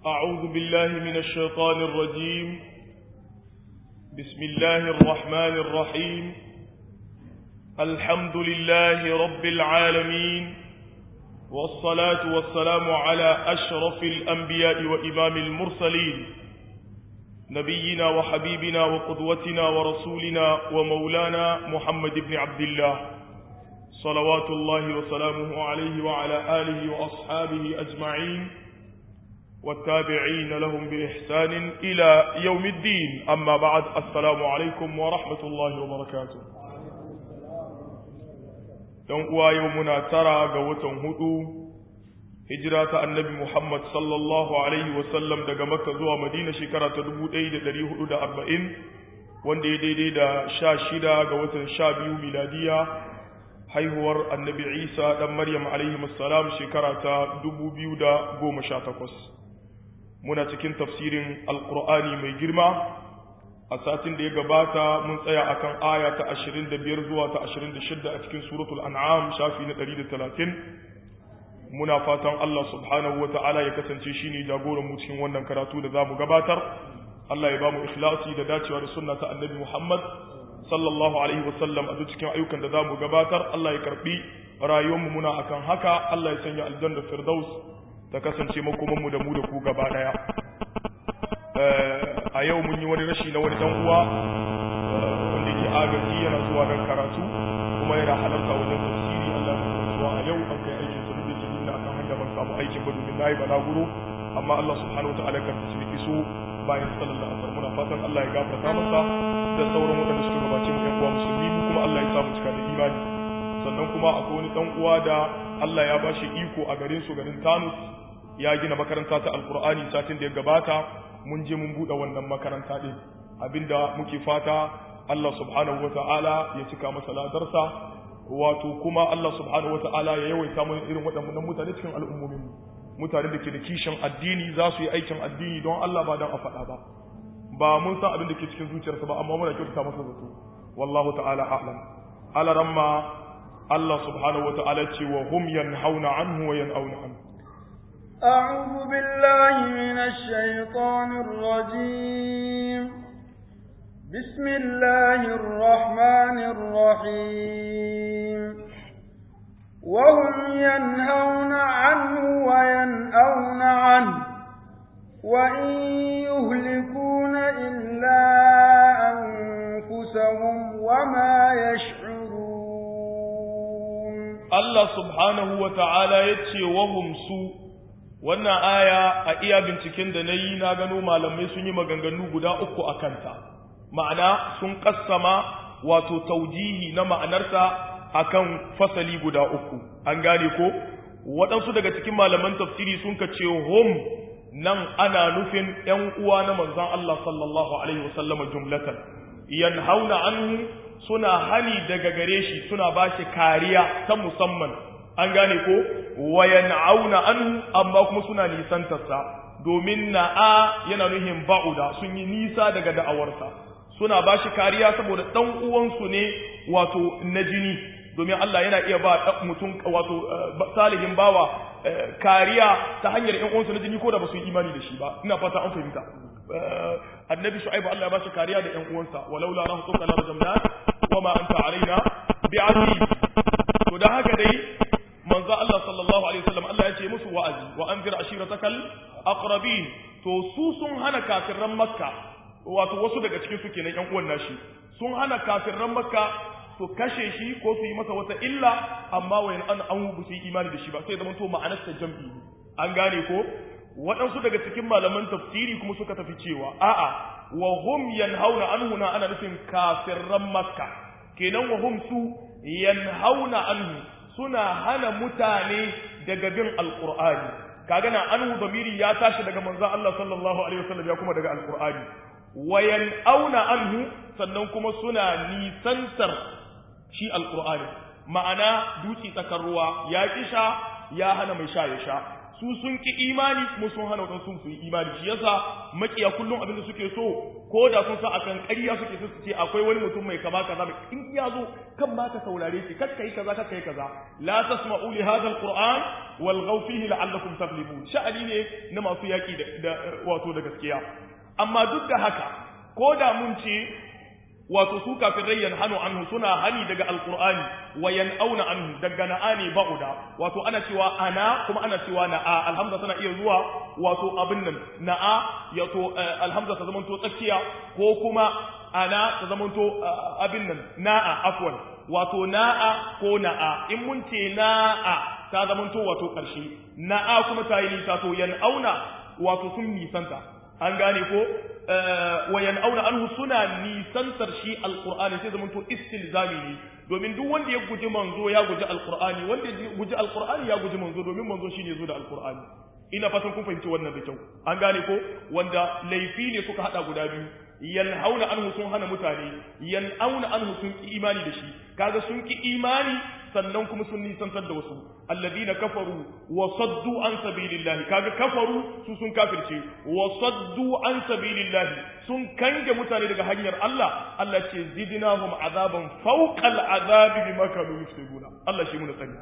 أعوذ بالله من الشيطان الرجيم. بسم الله الرحمن الرحيم. الحمد لله رب العالمين، والصلاة والسلام على أشرف الأنبياء وإمام المرسلين، نبينا وحبيبنا وقدوتنا ورسولنا ومولانا محمد بن عبد الله، صلوات الله وسلامه عليه وعلى آله وأصحابه أجمعين والتابعين لهم بإحسان إلى يوم الدين. أما بعد، السلام عليكم ورحمة الله وبركاته. يومنا ترى قوة هدو هجرة النبي محمد صلى الله عليه وسلم دقى مكة زوى مدينة شكرة تدبو ايد دريه هدو 40 وندي دي دا شاشدة قوة شابيو ميلادية haihuwar annabi Isa dan Maryam alaihi assalam shekara ta 2018. Muna cikin tafsirin alqur'ani mai girma. A satin da ya gabata mun tsaya akan aya ta 25 zuwa ta 26 a cikin suratul an'am shafi na 130. Muna fatan Allah subhanahu wata'ala ya kasance shine jagoran mu cikin wannan karatu da zamu gabatar. Allah ya bamu ikhlasi da dacewa da sunna ta annabi Muhammad sallallahu alaihi wasallam a cikin ayyukan da zamu gabatar. Allah ya karbi rayuwarmu muna akan haka. Allah ya sanya aljanna firdaus ta kasance makoman mu da mu da ku gaba daya. A yau mun yi wani rashi na wani dan uwa wanda ke agaji yana zuwa dan karatu kuma yana halarta wajen tafsiri. Allah ya zuwa a yau an kai aikin sun da cikin akan hanya ban samu aikin ba domin nayi balaguro, amma Allah subhanahu wa ta'ala kan tsiki so bayan sallallahu alaihi wasallam. Muna fatan Allah ya gafarta masa da sauran waɗanda suka gabace mu ɗan uwa musulmi, kuma Allah ya samu cika da imani. Sannan kuma akwai wani ɗan uwa da Allah ya bashi iko a garin su, garin Tanus, ya gina makaranta ta Alƙur'ani satin da ya gabata. Mun je mun buɗe wannan makaranta ɗin. Abinda muke fata Allah subhanahu wata'ala ya cika masa ladarsa, wato kuma Allah subhanahu wata'ala ya yawaita mana irin waɗannan mutane cikin al'ummomin mu. Mutane da ke da kishin addini za su yi aikin addini don Allah ba don a faɗa ba. Ba mun san abin da ke cikin zuciyarsa ba, amma muna kyautata masa zato. Wallahu ta'ala a'lam. Alaramma Allah subhanahu wata'ala ce wa hum yanhauna anhu wa yan'auna anhu. أعوذ بالله من الشيطان الرجيم. بسم الله الرحمن الرحيم. وهم ينهون عنه وينأون عنه وإن يهلكون إلا أنفسهم وما يشعرون. الله سبحانه وتعالى يتشي وهم سوء. wannan aya a iya binciken da na yi na gano malamai sun yi maganganu guda uku a kanta. Ma'ana sun kassama wato taujihi na ma'anarsa akan fasali guda uku. An gane ko? Waɗansu daga cikin malaman tafsiri sun ka ce hum nan ana nufin ‘yan uwa na manzan Allah sallallahu Alaihi wasallama jumlatan, yanhauna anhu suna hani daga gare shi, suna ba shi kariya ta musamman. An gane ko? Wayan auna anhu, amma kuma suna nisantarsa, domin na'a yana nuhin ba'uda, sun yi nisa daga da'awarsa. Suna ba shi kariya saboda ɗan uwansu ne wato na jini, domin Allah yana iya ba mutum wato salihin bawa kariya ta hanyar ƴan uwansu na jini ko da ba su yi imani da shi ba. Ina fata an fahimta. Annabi Shu'aibu Allah ya ba shi kariya da ƴan uwansa, walaula rahmatuka la rajamna wa ma anta alaina bi'aziz. To dan haka dai manzo Allah sallallahu alaihi wasallam Allah ya ce musu wa'azi wa anzir ashiratakal aqrabin. To su sun hana kafiran Makka, wato wasu daga cikin su kenan ƴan uwan nashi, sun hana kafiran Makka su kashe shi ko su yi masa wata illa, amma wayan an bu su yi imani da shi ba, sai zaman to ma'anar ta jam'i. An gane ko? Waɗansu daga cikin malaman tafsiri kuma suka tafi cewa a'a wa hum yanhauna anhu na ana nufin kafiran Makka, kenan wa hum su yanhauna anhu suna hana mutane daga bin alqur'ani. Kaga na anhu damiri ya tashi daga manzon Allah sallallahu alaihi wasallam ya kuma daga alqur'ani. Wayan auna anhu sannan kuma suna nisantar shi alqur'ani. Ma'ana duki tsakar ruwa ya kisha ya hana mai sha ya sha. su sun ki imani kuma sun hana wadansu su yi imani shi yasa makiya kullum abin da suke so ko da sun sa akan ƙarya suke so su ce akwai wani mutum mai kama kaza in ya zo kan ma ka saurare shi kakkai kaza kakkai kaza la tasma'u li hadha alquran walghaw fihi la'allakum taghlibun sha'ani ne na masu yaki da wato da gaskiya amma duk da haka ko da mun ce wato su kafirai yanhanu anhu suna hani daga alqur'ani wa yan'auna anhu daga na'ani ba'uda wato ana cewa ana kuma ana cewa na'a alhamza tana iya zuwa wato abin nan na'a yato alhamza ta zamanto tsakiya ko kuma ana ta zamanto abin nan na'a afwan wato na'a ko na'a in mun ce na'a ta zamanto wato karshe na'a kuma ta yi nisa to yan'auna wato sun nisanta an gane ko wayan auna anhu suna nisantar shi alqur'ani sai zaman to istilzami ne domin duk wanda ya guji manzo ya guji alqur'ani wanda ya guji alqur'ani ya guji manzo domin manzo shine zo da alqur'ani ina fatan kun fahimci wannan da kyau an gane ko wanda laifi ne suka hada guda biyu yanhauna anhu sun hana mutane yanauna anhu sun ki imani da shi kaga sun ki imani sannan kuma sun nisantar da wasu alladina kafaru wa saddu an sabilillahi kaga kafaru su sun kafirce wa saddu an sabilillahi sun kange mutane daga hanyar Allah Allah ce zidnahum azaban fawqa al'azabi bima kanu yufsiduna Allah shi mun sani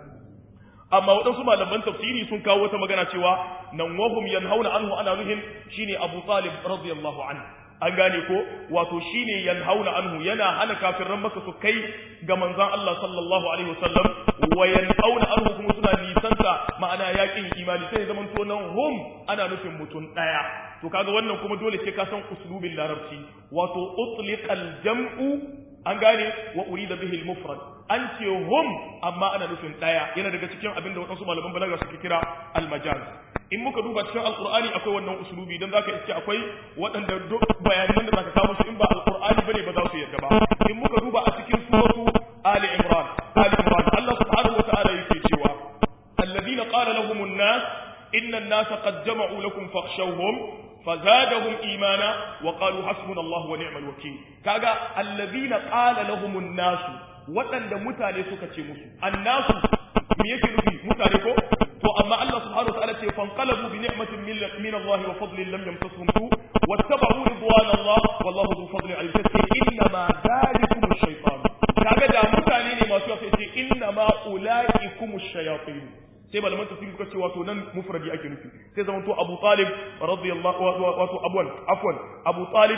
amma waɗansu malaman tafsiri sun kawo wata magana cewa nan wahum yanhauna anhu ana nuhin shine Abu Talib radiyallahu anhu an gane ko wato shine yanhauna anhu yana hana kafiran maka su kai ga manzon Allah sallallahu alaihi wasallam wa yanhauna anhu kuma suna nisanta ma'ana yakin imani sai zaman to nan hum ana nufin mutun daya to kaga wannan kuma dole sai ka san uslubin larabci wato utliqal jam'u an gane wa urida bihi al-mufrad an ce hum amma ana nufin daya yana daga cikin abinda wadansu malaman balaga suke kira al-majaz in muka duba cikin alqur'ani akwai wannan uslubi dan zaka iske akwai wadanda bayanan da zaka kawo su in ba alqur'ani bane ba za su yarda ba in muka duba a cikin suratu ali imran Allah subhanahu wa ta'ala yake cewa alladhina qala lahum an-nas inna an-nasa qad jama'u lakum fakhshawhum فزادهم إيمانا وقالوا حسبنا الله ونعم الوكيل كاغا الذين قال لهم الناس وطن da mutane suka ce musu annasu me yake nufi mutane ko to amma Allah subhanahu wa ta'ala ce fanqalabu bi ni'matin min Allah wa fadlin lam yamsasuhum su wattaba'u ridwan Allah wallahu dhu fadlin 'ala al-kathir inna ma dhalikum ash-shaytan kaga da mutane ne masu sai ce inna ma ulaikum ash-shayatin sai malaman tafsiri suka ce wato nan mufradi ake nufi sai zaman to Abu Talib radiyallahu wato afwan Abu Talib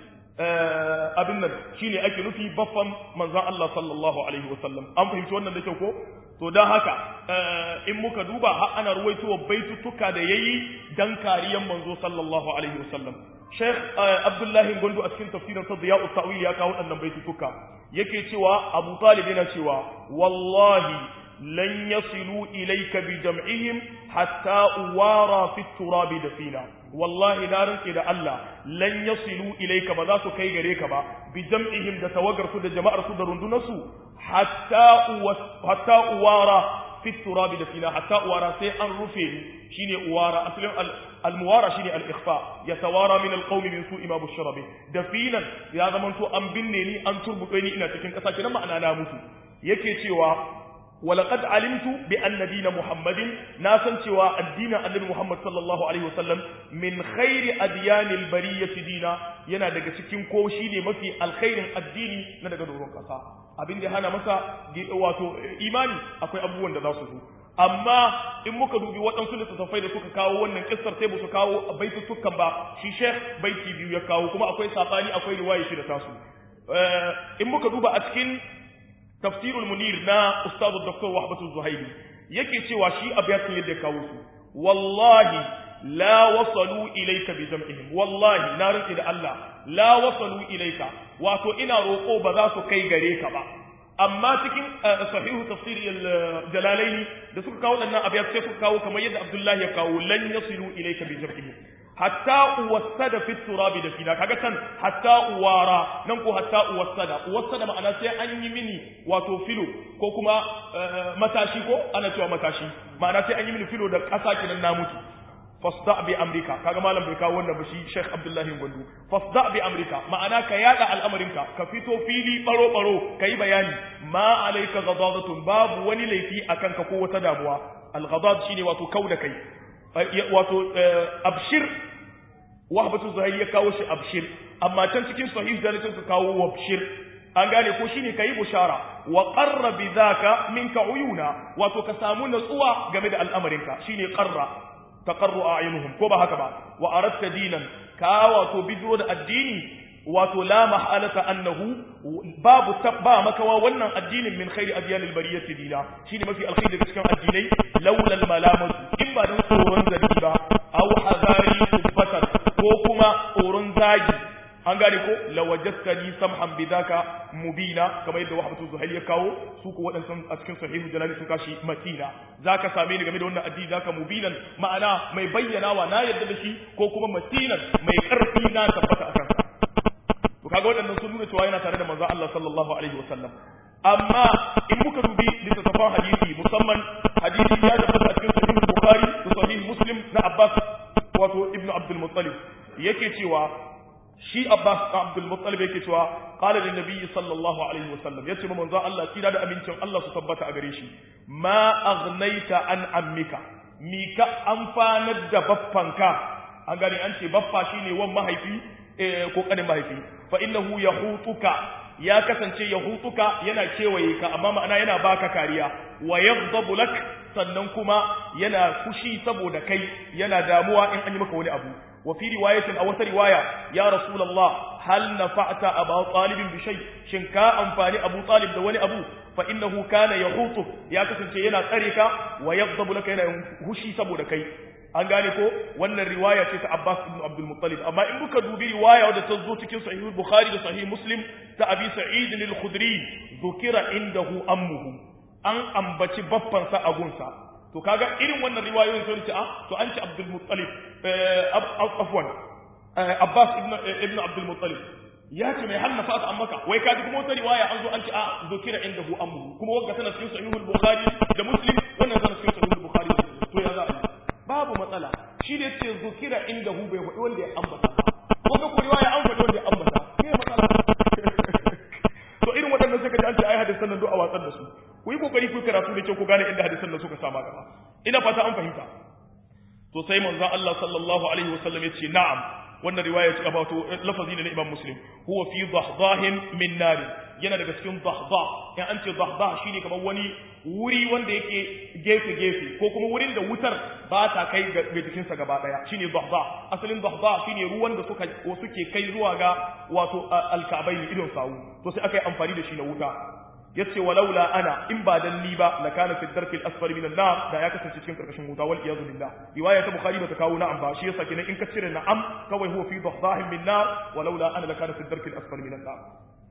abin nan shine ake nufi baffan manzon Allah sallallahu alaihi wasallam an fahimci wannan da kyau ko to dan haka in muka duba har ana ruwaitowa baitutuka da yayi dan kariyan manzo sallallahu alaihi wasallam Sheikh Abdullahi Gondo a cikin tafsirin sa Diya'ut Ta'wil ya kawo wannan baitutuka yake cewa Abu Talib yana cewa wallahi لن يصلوا إليك بجمعهم حتى أوارى في التراب دفينا والله نارن كده الله لن يصلوا إليك بذات كي غريك با بجمعهم ده توقر سود جماعة سود رندنسو حتى أوارى في التراب دفينا حتى أوارى سيئن رفين شيني أوارى أسلم الموارى شيني الإخفاء يتوارى من القوم من سوء ما بشر به دفينا يا زمنتو أنبنني أن تربطيني إنا تكين كساكنا معنا ناموسو يكي تيوا ولقد علمت بأن دين محمد ناسا سوى الدين النبي محمد صلى الله عليه وسلم من خير أديان البرية دينا yana daga cikin ko shine mafi alkhairin addini na daga doron kasa abin da hana masa wato imani akwai abubuwan da za su zo amma in muka dubi waɗansu littattafai da suka kawo wannan kissar sai ba su kawo baitutukan ba shi Sheikh baiti biyu ya kawo kuma akwai sabani akwai riwaya shi da tasu in muka duba a cikin تفسير المنير نا أستاذ الدكتور وهبة الزهيري يكي سوى شيء أبيات يدك والله لا وصلوا إليك بجمعهم والله نارن إلى الله لا وصلوا إليك واتو إنا روقو بذات كي غريك با أما تكين صحيح تفسير الجلالين da suka kawo wannan abiyat sai suka kawo kamar yadda Abdullahi ya kawo lan yasilu ilayka bi jam'ihim hatta uwassada fi turabi da fina kaga kan hatta uwara nan ko hatta uwassada ma'ana sai an yi mini wato filo ko kuma matashi ko ana cewa matashi ma'ana sai an yi mini filo da ƙasa kinan na mutu fasda bi amrika kaga malam bai kawo wannan ba shi Sheikh Abdullahi Gwandu fasda bi amrika ma'ana ka yada al'amarinka ka fito fili baro kai bayani ma alayka ghadadatun babu wani laifi akan ka ko wata damuwa al-ghadad shine wato kauda kai wato abshir wahbatu zuhair ya kawo shi abshir amma can cikin sahih dalilin ka kawo wabshir an gane ko shine kai bushara wa qarra bidhaka minka uyuna wato ka samu natsuwa game da al'amarinka shine qarra taqarru a'yunuhum ko ba haka ba wa aradta dinan ka wato bidro da addini wato la mahalata annahu babu tabba makawa wannan addinin min khairi adyanil bariyati dina shine mafi alkhairi daga cikin addinai laula al malamatu in ba dan tsoron zargi ba aw hazari tubbatan ko kuma tsoron zagi an gane ko lawajadtani samhan bidaka mubina kamar yadda wahbatu zuhail ya kawo su ko wadannan a cikin sahihu jalali sun kashi matina zaka same ni game da wannan addini zaka mubinan ma'ana mai bayyanawa na yadda da shi ko kuma matinan mai karfi na tabbata akan sa to kaga wadannan sun nuna cewa yana tare da manzo Allah sallallahu alaihi wasallam amma in muka dubi littattafan hadisi musamman hadisi ya tabbata a cikin sahih bukhari da sahih muslim na abbas wato ibnu abdul muttalib yake cewa shi Abbas Abdul Muttalib yake cewa qala lin nabiy sallallahu alaihi wasallam yace ma manzo Allah kira da amincin Allah su tabbata a gare shi ma aghnaita an ammika mi ka amfanar da baffanka an gani an ce baffa shine wan mahaifi ko kanin mahaifi fa innahu yahutuka ya kasance yahutuka yana kewaye ka amma ma'ana yana baka kariya wa yaghdabu lak sannan kuma yana fushi saboda kai yana damuwa in an yi maka wani abu وفي رواية أو رواية يا رسول الله هل نفعت أبا طالب بشيء شنكا أنفاني أبو طالب دولي أبو فإنه كان يخوطه يا كسن شيئنا تريكا ويغضب لك هنا هشي سبو لكي أنغانيكو وأن الرواية تيس عباس بن عبد المطلب أما إن بك دوبي رواية ودى تزوتك صحيح البخاري وصحيح مسلم تأبي سعيد الخدري ذكر عنده أمه أن أنبتي بطن سأبونسا to kaga irin wannan riwayoyin sun ce to an ci Abdul Muttalib afwan Abbas ibn Abdul Muttalib ya ce mai hanna fa'at ammaka wai kaji kuma wata riwaya an zo an ci zukira indahu amru kuma wanda tana cikin sahih al-Bukhari da Muslim wannan tana cikin sahih al-Bukhari to ya za a babu matsala shi da yace zukira indahu bai faɗi wanda ya ambata ko ko riwaya an faɗi wanda ya ambata me matsala to irin waɗannan sai kaji an ce ai hadisan nan do a watsar da su ku yi kokari ku karatu da kyau ku gane inda hadisan nan suka sama gaba ina fata an fahimta to sai manzo Allah sallallahu alaihi wasallam yace na'am wannan riwaya ce abato lafazi ne na Imam Muslim huwa fi dahdahin min nar yana daga cikin dahdah in an ce dahdah shine kamar wani wuri wanda yake gefe gefe ko kuma wurin da wutar ba ta kai ga jikin sa gaba daya shine dahdah asalin dahdah shine ruwan da suke kai zuwa ga wato al-ka'bayn idon sawu to sai aka yi amfani da shi na wuta yace walaula ana in ba dan ni ba la kana fi darki al-asfali min an-nar da ya kasance cikin karkashin wuta wal iyad billah riwaya ta bukhari bata kawo na'am ba shi yasa kenan in ka cire na'am kawai huwa fi dahdahin min nar walaula ana la kana fi darki al-asfali min an-nar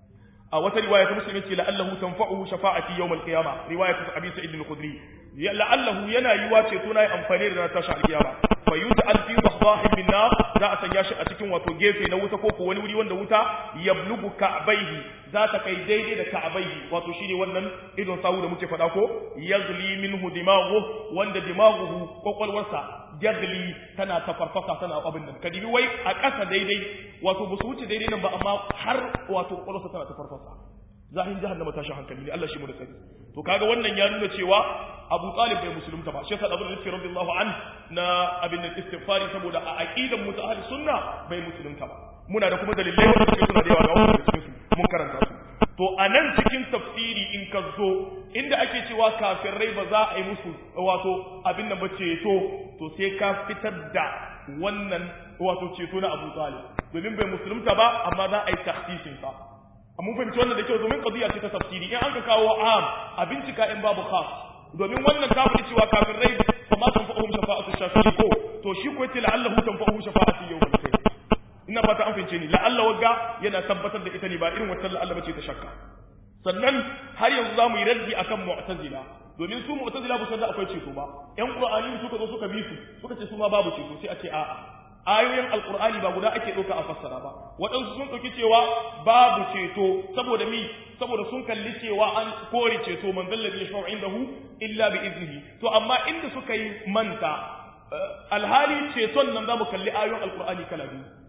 a wata riwaya ta muslim yace la'allahu tanfa'uhu shafa'ati yawm al-qiyamah riwaya ta abi sa'id al-khudri la'allahu yana yiwa ce to nayi amfani da tashi al-qiyama fa yuj'al fi dahdahin min nar za a sanya shi a cikin wato gefe na wuta ko wani wuri wanda wuta yablugu ka'baihi za ta kai daidai da ka'baihi wato shine wannan idon sawu da muke faɗa ko yaghli minhu dimaghu wanda dimaghu kokolwarsa yaghli tana tafarfasa tana abin nan kadibi wai a ƙasa daidai wato ba su wuce daidai nan ba amma har wato kokolwarsa tana tafarfasa zahin jahannama tashi hankali ne Allah shi mu da sani to kaga wannan ya nuna cewa Abu Talib bai musulunta ba shi yasa Abu Bakr radiyallahu an na abin da istighfari saboda a aqidan mu ta ahli sunna bai musulunta ba muna da kuma dalilai wanda suke suna da yawa ga wannan cikin su mun karanta su to anan cikin tafsiri in ka zo inda ake cewa kafirai ba za a yi musu wato abin nan ba ceto to sai ka fitar da wannan wato ceto na Abu Talib domin bai musulunta ba amma za a yi tahsisin sa mun fahimci wannan da kyau domin qadiya ce ta tafsiri in an ka kawo am a bincika in babu khas domin wannan ta fi cewa kafirai fa ma tanfa'uhum shafa'atu shafi'i ko to shi ko yace la'allahu tanfa'uhum shafa'atu yawmal qiyamah ina fata an fahimce ni la'alla wagga yana tabbatar da ita ne ba irin wata la'alla bace ta shakka sannan har yanzu zamu yi raddi akan mu'tazila domin su mu'tazila ba san da akwai ceto ba yan qur'ani suka zo suka bi su suka ce su ma babu ceto sai a ce a'a ayoyin alqur'ani ba guda ake doka a fassara ba waɗansu sun ɗauki cewa babu ceto saboda saboda sun kalli cewa an kore ceto man zallabi yashfa'u indahu illa bi iznihi to amma inda suka yi manta alhali ceton nan zamu kalli ayoyin alqur'ani kala biyu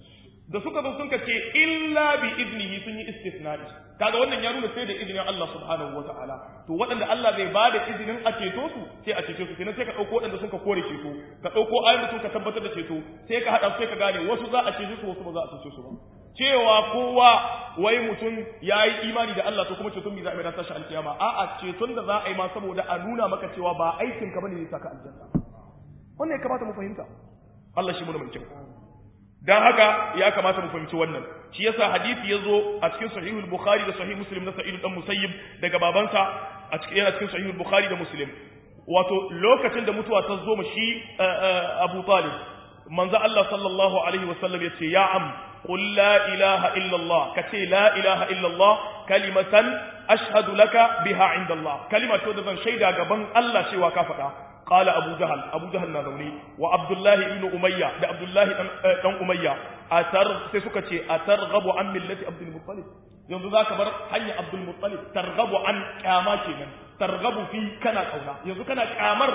da suka zo sun ce illa bi idnihi sun yi istisna'i kaga wannan ya nuna sai da izinin Allah subhanahu wataala to waɗanda Allah zai ba da izinin a ceto su sai a cece su kenan sai ka dauko waɗanda sun ka kore ceto ka dauko ayoyin sun ka tabbatar da ceto sai ka hada sai ka gane wasu za a cece su wasu ba za a cece su ba cewa kowa wai mutum yayi imani da Allah to kuma ceton bi za a mai tashi alkiyama a'a ceton da za a yi ma saboda a nuna maka cewa ba aikin ka bane zai saka aljanna wannan ya kamata mu fahimta Allah shi mu da mai kyau dan haka ya kamata mu fahimci wannan shi yasa hadisi yazo a cikin sahihul bukhari da sahih muslim na sa'id dan musayyib daga babansa a cikin yana cikin sahihul bukhari da muslim wato lokacin da mutuwa ta zo shi Abu Talib manzo Allah sallallahu alaihi wasallam yace ya am qul la ilaha illa Allah kace la ilaha illa Allah kalimatan ashhadu laka biha inda Allah kalimatu da zan shaida gaban Allah cewa ka faɗa قال أبو جهل نذوني وعبد الله بن أمية ده عبد الله بن أمية سيسكتي أترغب عن ملة عبد المطلب ينظر ذاك بر حي عبد المطلب ترغب عن كاماتنا ترغب في كنا كونا ينظر كنا كامر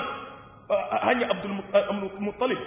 حي عبد المطلب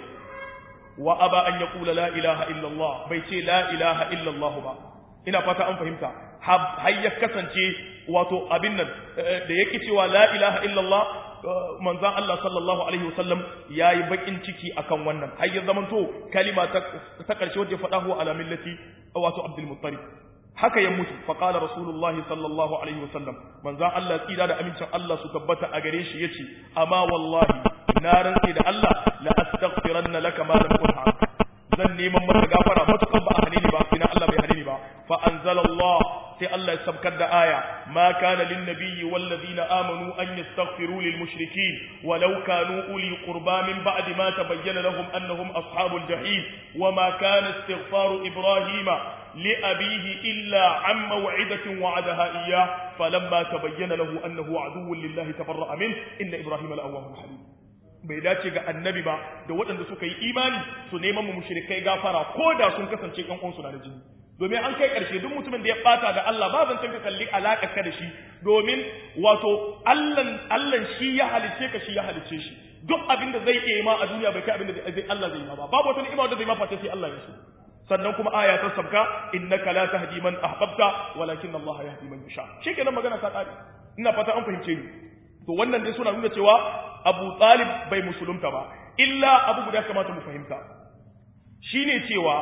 وأبى أن يقول لا إله إلا الله بيتي لا إله إلا الله با ina fata an fahimta har ya kasance wato abin nan da yake cewa la ilaha illallah manzan Allah sallallahu alaihi wasallam yayi bakin ciki akan wannan har ya zamanto kalima ta karshe wanda ya faɗa huwa ala millati wato Abdul Muttalib haka ya mutu fa qala rasulullah sallallahu alaihi wasallam manzan Allah tsira da amincin Allah su tabbata a gare shi yace amma wallahi na rantsi da Allah la astaghfiranna laka ma lam unha zan neman maka gafara matukan ba a hane ni ba ina Allah bai hane ni ba fa anzalallah sai Allah ya sabkar da aya ma kana lin nabiyyi wal ladina amanu an yastaghfiru lil mushrikeen walau kanu uli qurba min ba'di ma tabayyana lahum annahum ashabul jahim wama kana istighfaru ibrahima li abihi illa an maw'idatin wa'adaha iyyah falamma tabayyana lahu annahu aduwwun lillahi tabarra'a min inna ibrahima la'awwahun halim bai dace ga annabi ba da waɗanda suka yi imani su neman mu mushrikai gafara ko da sun kasance ƴan uwansu na jini domin an kai ƙarshe duk mutumin da ya ɓata da Allah ba zan ka kalli alaƙa ka da shi domin wato Allah shi ya halice ka shi ya halice shi duk abin da zai iya ma a duniya bai kai abin da Allah zai yi ma ba babu wata ni'ima da zai ma face sai Allah ya so sannan kuma aya ta sabka innaka la tahdi man ahbabta walakin Allah yahdi man yasha shikenan magana ta ƙare ina fata an fahimce ni to wannan dai suna nuna cewa Abu Talib bai musulunta ba illa abu guda kamata mu fahimta shine cewa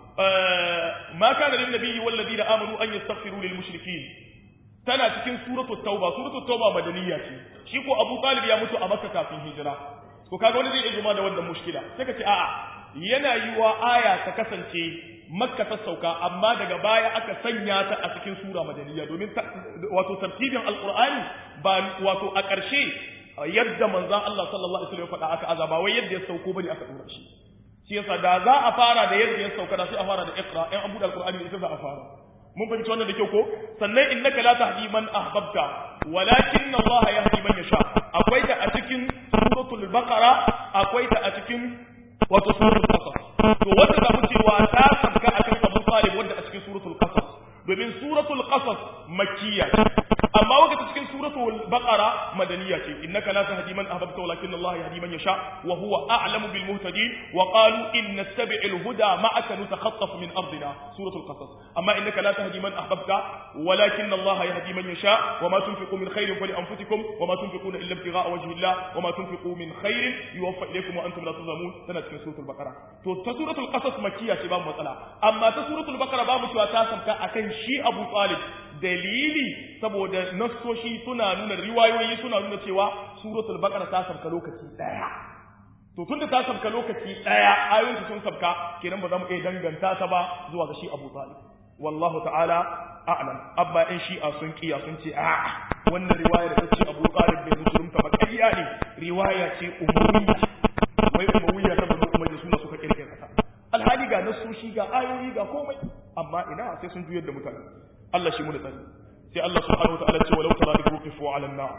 ma kana lin nabiyyi wal ladina amanu an yastaghfiru lil mushrikeen tana cikin suratul tauba madaniya ce shi ko Abu Talib ya mutu a Makka kafin hijira to kaga wani zai iya da wannan mushkila sai ka ce a'a yana yiwa aya ta kasance Makka ta sauka amma daga baya aka sanya ta a cikin sura madaniya domin wato tartibin alqur'ani ba wato a ƙarshe yadda manzon Allah sallallahu alaihi wasallam ya faɗa aka azaba wai yadda ya sauko bane aka dora shi shi yasa da za a fara da yadda ya sauka da sai a fara da iqra in abu da alqur'ani ita za a fara mun fahimci wannan da kyau ko sannan innaka la tahdi man ahbabta walakin Allah yahdi man yasha akwai ta a cikin suratul baqara akwai ta a cikin wato suratul qasas to wanda za mu cewa ta sabka akan Abu Talib wanda a cikin suratul qasas domin suratul qasas makkiya amma wanda cikin suratul baqara madaniya ce innaka la tahdi man ahbabta walakin Allah yahdi man yasha wa huwa a'lamu bil muhtadin wa qalu in nattabi'il huda ma'aka nutakhattaf min ardina suratul qasas amma innaka la tahdi man ahbabta walakin Allah yahdi man yasha wa ma tunfiqu min khairin fali anfusikum wa ma tunfiquna illa ibtigha'a wajhi Allah wa ma tunfiqu min khairin yuwaffa ilaykum wa antum la tuzlamun tana cikin suratul baqara to ta suratul qasas makkiya ce ba mu matsala amma ta suratul baqara ba mu cewa ta samka akan shi Abu Talib dalili saboda nassoshi suna nuna riwayoyi suna nuna cewa suratul baqara ta sabka lokaci daya to tunda ta sabka lokaci daya ayoyin sun sabka kenan ba za mu iya danganta ta ba zuwa ga shi Abu Talib wallahu ta'ala a'lam abba in shi'a sun kiya sun ce a'a wannan riwaya da tace Abu Talib bai musulunta ba kariya ne riwaya ce umawiyya wai umawiyya ta bani umayya suna suka kirkira ta alhali ga nassoshi ga ayoyi ga komai amma ina sai sun juyar da mutane Allah shi mu da tsari sai Allah subhanahu wataala ce walau tara idh wuqifu 'ala an-nar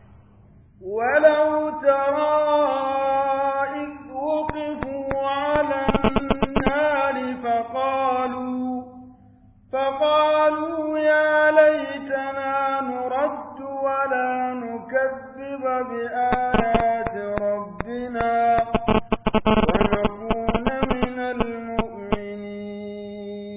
walau tara idh wuqifu 'ala an-nar faqalu ya laytana nurad wa la nukaththiba bi ayati rabbina wa nakuna min al-mu'minin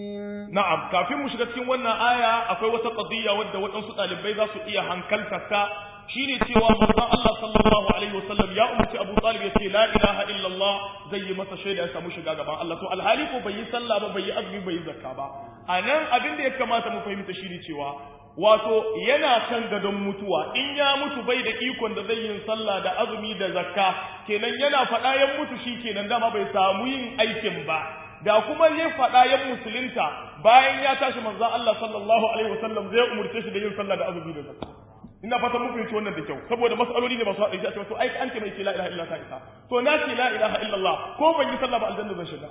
na'am kafin mu shiga cikin wannan aya akwai wata qadiyya wadda waɗansu ɗalibai za su iya hankalta ta shine cewa manzon Allah sallallahu alaihi wasallam ya umarci Abu Talib ya ce la ilaha illallah zai yi masa shaida ya samu shiga gaban Allah to alhali ko bai yi sallah ba bai yi azumi bai yi zakka ba anan abin da ya kamata mu fahimta shine cewa wato yana kan gadon mutuwa in ya mutu bai da ikon da zai yin sallah da azumi da zakka kenan yana faɗa yan mutu shi kenan dama bai samu yin aikin ba da kuma ya faɗa yan musulunta bayan ya tashi manzon Allah sallallahu alaihi wasallam zai umurce shi da yin sallah da azumi da zakka ina fatan muku yi wannan da kyau saboda masaloli ne masu haɗari a cewa to ai an ce mai ce la ilaha illallah ta isa to na ce la ilaha illallah ko ban yi sallah ba aljanna zan shiga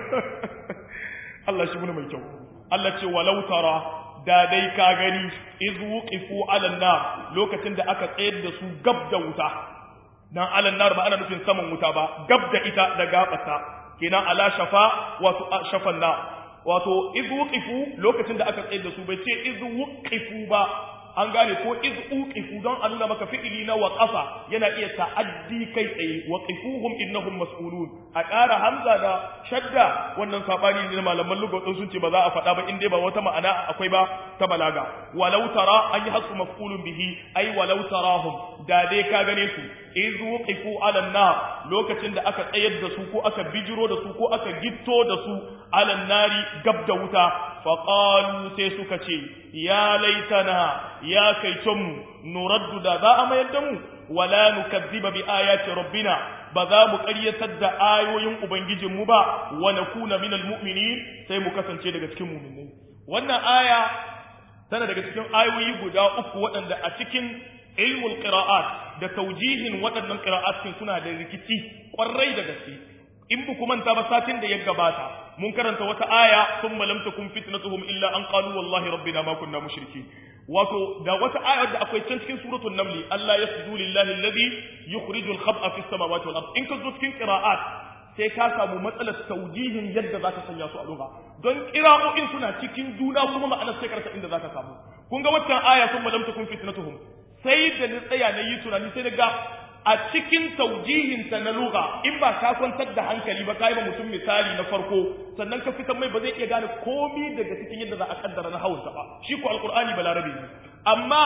Allah shi muna mai kyau Allah ce walau tara da dai ka gani iz wuqifu ala nar lokacin da aka tsayar da su gab da wuta dan ala nar ba ana nufin saman wuta ba gab da ita da gabata kenan ala shafa wato shafan nar wato iz wuqifu lokacin da aka tsayar da su bai ce iz wuqifu ba an gane ko iz uqifu don a nuna maka fi'ili na waqafa yana iya ta'addi kai tsaye waqifuhum innahum mas'ulun a ƙara hamza da shadda wannan sabani ne malaman lugha sun ce ba za a faɗa ba in dai ba wata ma'ana akwai ba ta balaga walau tara an yi hasu maf'ulun bihi ai walau tarahum da dai ka gane su iz wuqifu ala nar lokacin da aka tsayar da su ko aka bijiro da su ko aka gitto da su ala nari gab da wuta faqalu sai suka ce ya laitana ya kaitonmu nuraddu da za a mayar da mu wala nukazziba bi ayati rabbina ba za mu ƙaryatar da ayoyin ubangijinmu ba wa nakuna minal mu'minin sai mu kasance daga cikin mu'minai wannan aya tana daga cikin ayoyi guda uku waɗanda a cikin ilmul qira'at da tawjihin waɗannan qira'at suna da rikici ƙwarai da gaske in bu manta ba satin da ya gabata mun karanta wata aya thumma lam takun fitnatuhum illa an qalu wallahi rabbina ma kunna mushrikeen wato da wata aya da akwai can cikin suratul naml Allah yasjudu lillahi alladhi yukhrijul khab'a fis samawati wal ard in ka zo cikin qira'at sai ka samu matsalar tawjihin yadda zaka sanya su a lugha don qira'o'in suna cikin juna kuma ma'anar sai karasa inda zaka samu kun ga wata aya thumma lam takun fitnatuhum sai da ni tsaya na yi tunani sai daga a cikin taujihinta na lugha in ba ka kwantar da hankali ba kai ba mutum misali na farko sannan ka fitar mai ba zai iya gane komai daga cikin yadda za a kaddara na hausa ba shi ko alqur'ani balarabi ne amma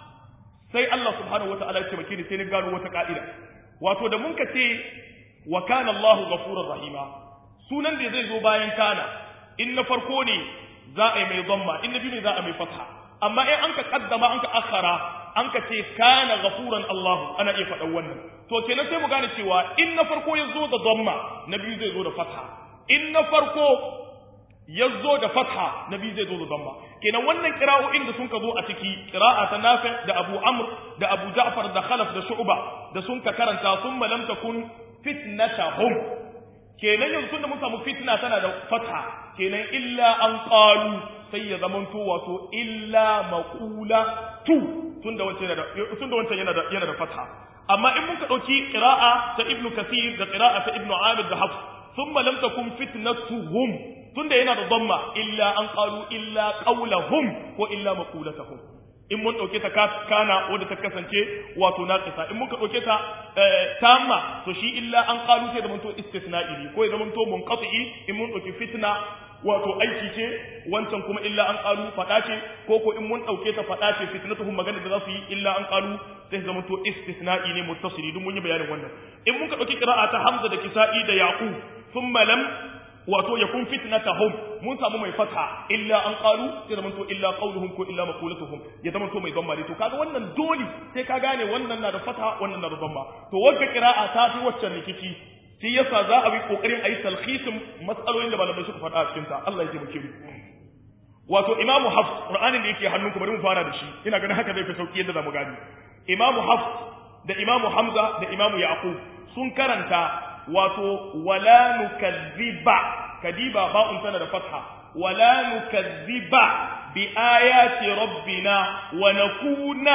sai Allah subhanahu wataala ya ce maki ni sai ni gano wata ka'ida wato da mun ka ce wa kana Allahu ghafurur rahima sunan da zai zo bayan kana in na farko ne za a yi mai dhamma in na biyu ne za a mai fatha amma in an ka kaddama an ka akhara an ka ce kana ghafuran Allah ana iya faɗan wannan to kenan sai mu gane cewa in na farko ya zo da dhamma na biyu zai zo da fatha in na farko ya zo da fatha na biyu zai zo da dhamma kenan wannan qira'o'in da sun ka zo a ciki qira'a ta Nafi da Abu Amr da Abu Ja'far da Khalaf da Shu'ba da sun ka karanta thumma lam takun fitnatahum kenan yanzu tunda mun samu fitna tana da fatha kenan illa an qalu sai ya zamanto wato illa maqula tu tunda wancan yana da fatha amma in muka dauki qira'a ta Ibn Kathir da qira'a ta Ibn Amir da Hafs thumma lam takun fitnatuhum tunda yana da dhamma illa an qalu illa qawluhum ko illa maqulatuhum in mun dauke ta kana wanda ta kasance wato naqisa in muka dauke ta tamma to shi illa an qalu sai da mun to istisna'i ko ya zaman to munqati in mun dauki fitna wato aiki ce wancan kuma illa an qalu fada ce ko in mun dauke ta fada ce fitnatuhum magana da za su yi illa an qalu sai zaman to istisna'i ne muttasili duk mun yi bayanin wannan in muka dauki qira'a ta Hamza da Kisa'i da Yaqub thumma lam wato yakun fitnatahum mun samu mai fatha illa an qalu sai zaman to illa qawluhum ko illa maqulatuhum ya zaman to mai dhamma to kaga wannan dole sai ka gane wannan na da fatha wannan na da dhamma to wanda qira'a ta fi waccan rikici shi yasa za a bi kokarin ayi talkhisin matsalolin da malamai suka faɗa a cikin ta Allah ya taimake mu wato Imam Hafs Qur'anin da yake hannunku bari mu fara da shi ina ganin haka zai fi sauki yadda zamu gani Imam Hafs da Imam Hamza da Imam Yaqub sun karanta wato wala nukazziba kadiba ba'un tana da fatha wala nukazziba bi ayati rabbina wa nakuna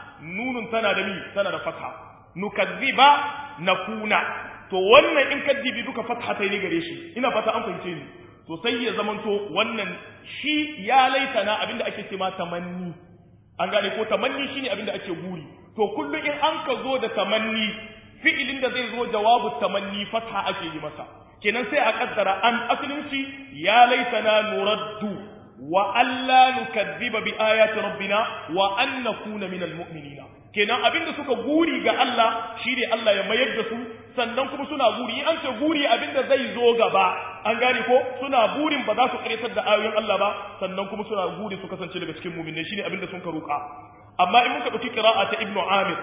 nunun tana da tana da fatha nukazziba nakuna to wannan in kaddibi duka fatha tai ne gare shi ina fata an fahimce ni to sai ya zamanto wannan shi ya laitana abinda ake cewa tamanni an gane ko tamanni shine abinda ake guri to kullum in an ka zo da tamanni fi'ilin da zai zo jawabu tamanni fatha ake yi masa kenan sai a kaddara an asalin shi ya laitana nuraddu wa alla nukazziba bi ayati rabbina wa an nakuna minal mu'minina kenan abinda suka guri ga Allah shine Allah ya mayar da su sannan kuma suna guri an ce guri abinda zai zo gaba an gane ko suna burin ba za su karetar da ayoyin Allah ba sannan kuma suna guri su kasance daga cikin mu'minai shine abinda sun ka roka amma in muka dauki qira'a ta ibnu amir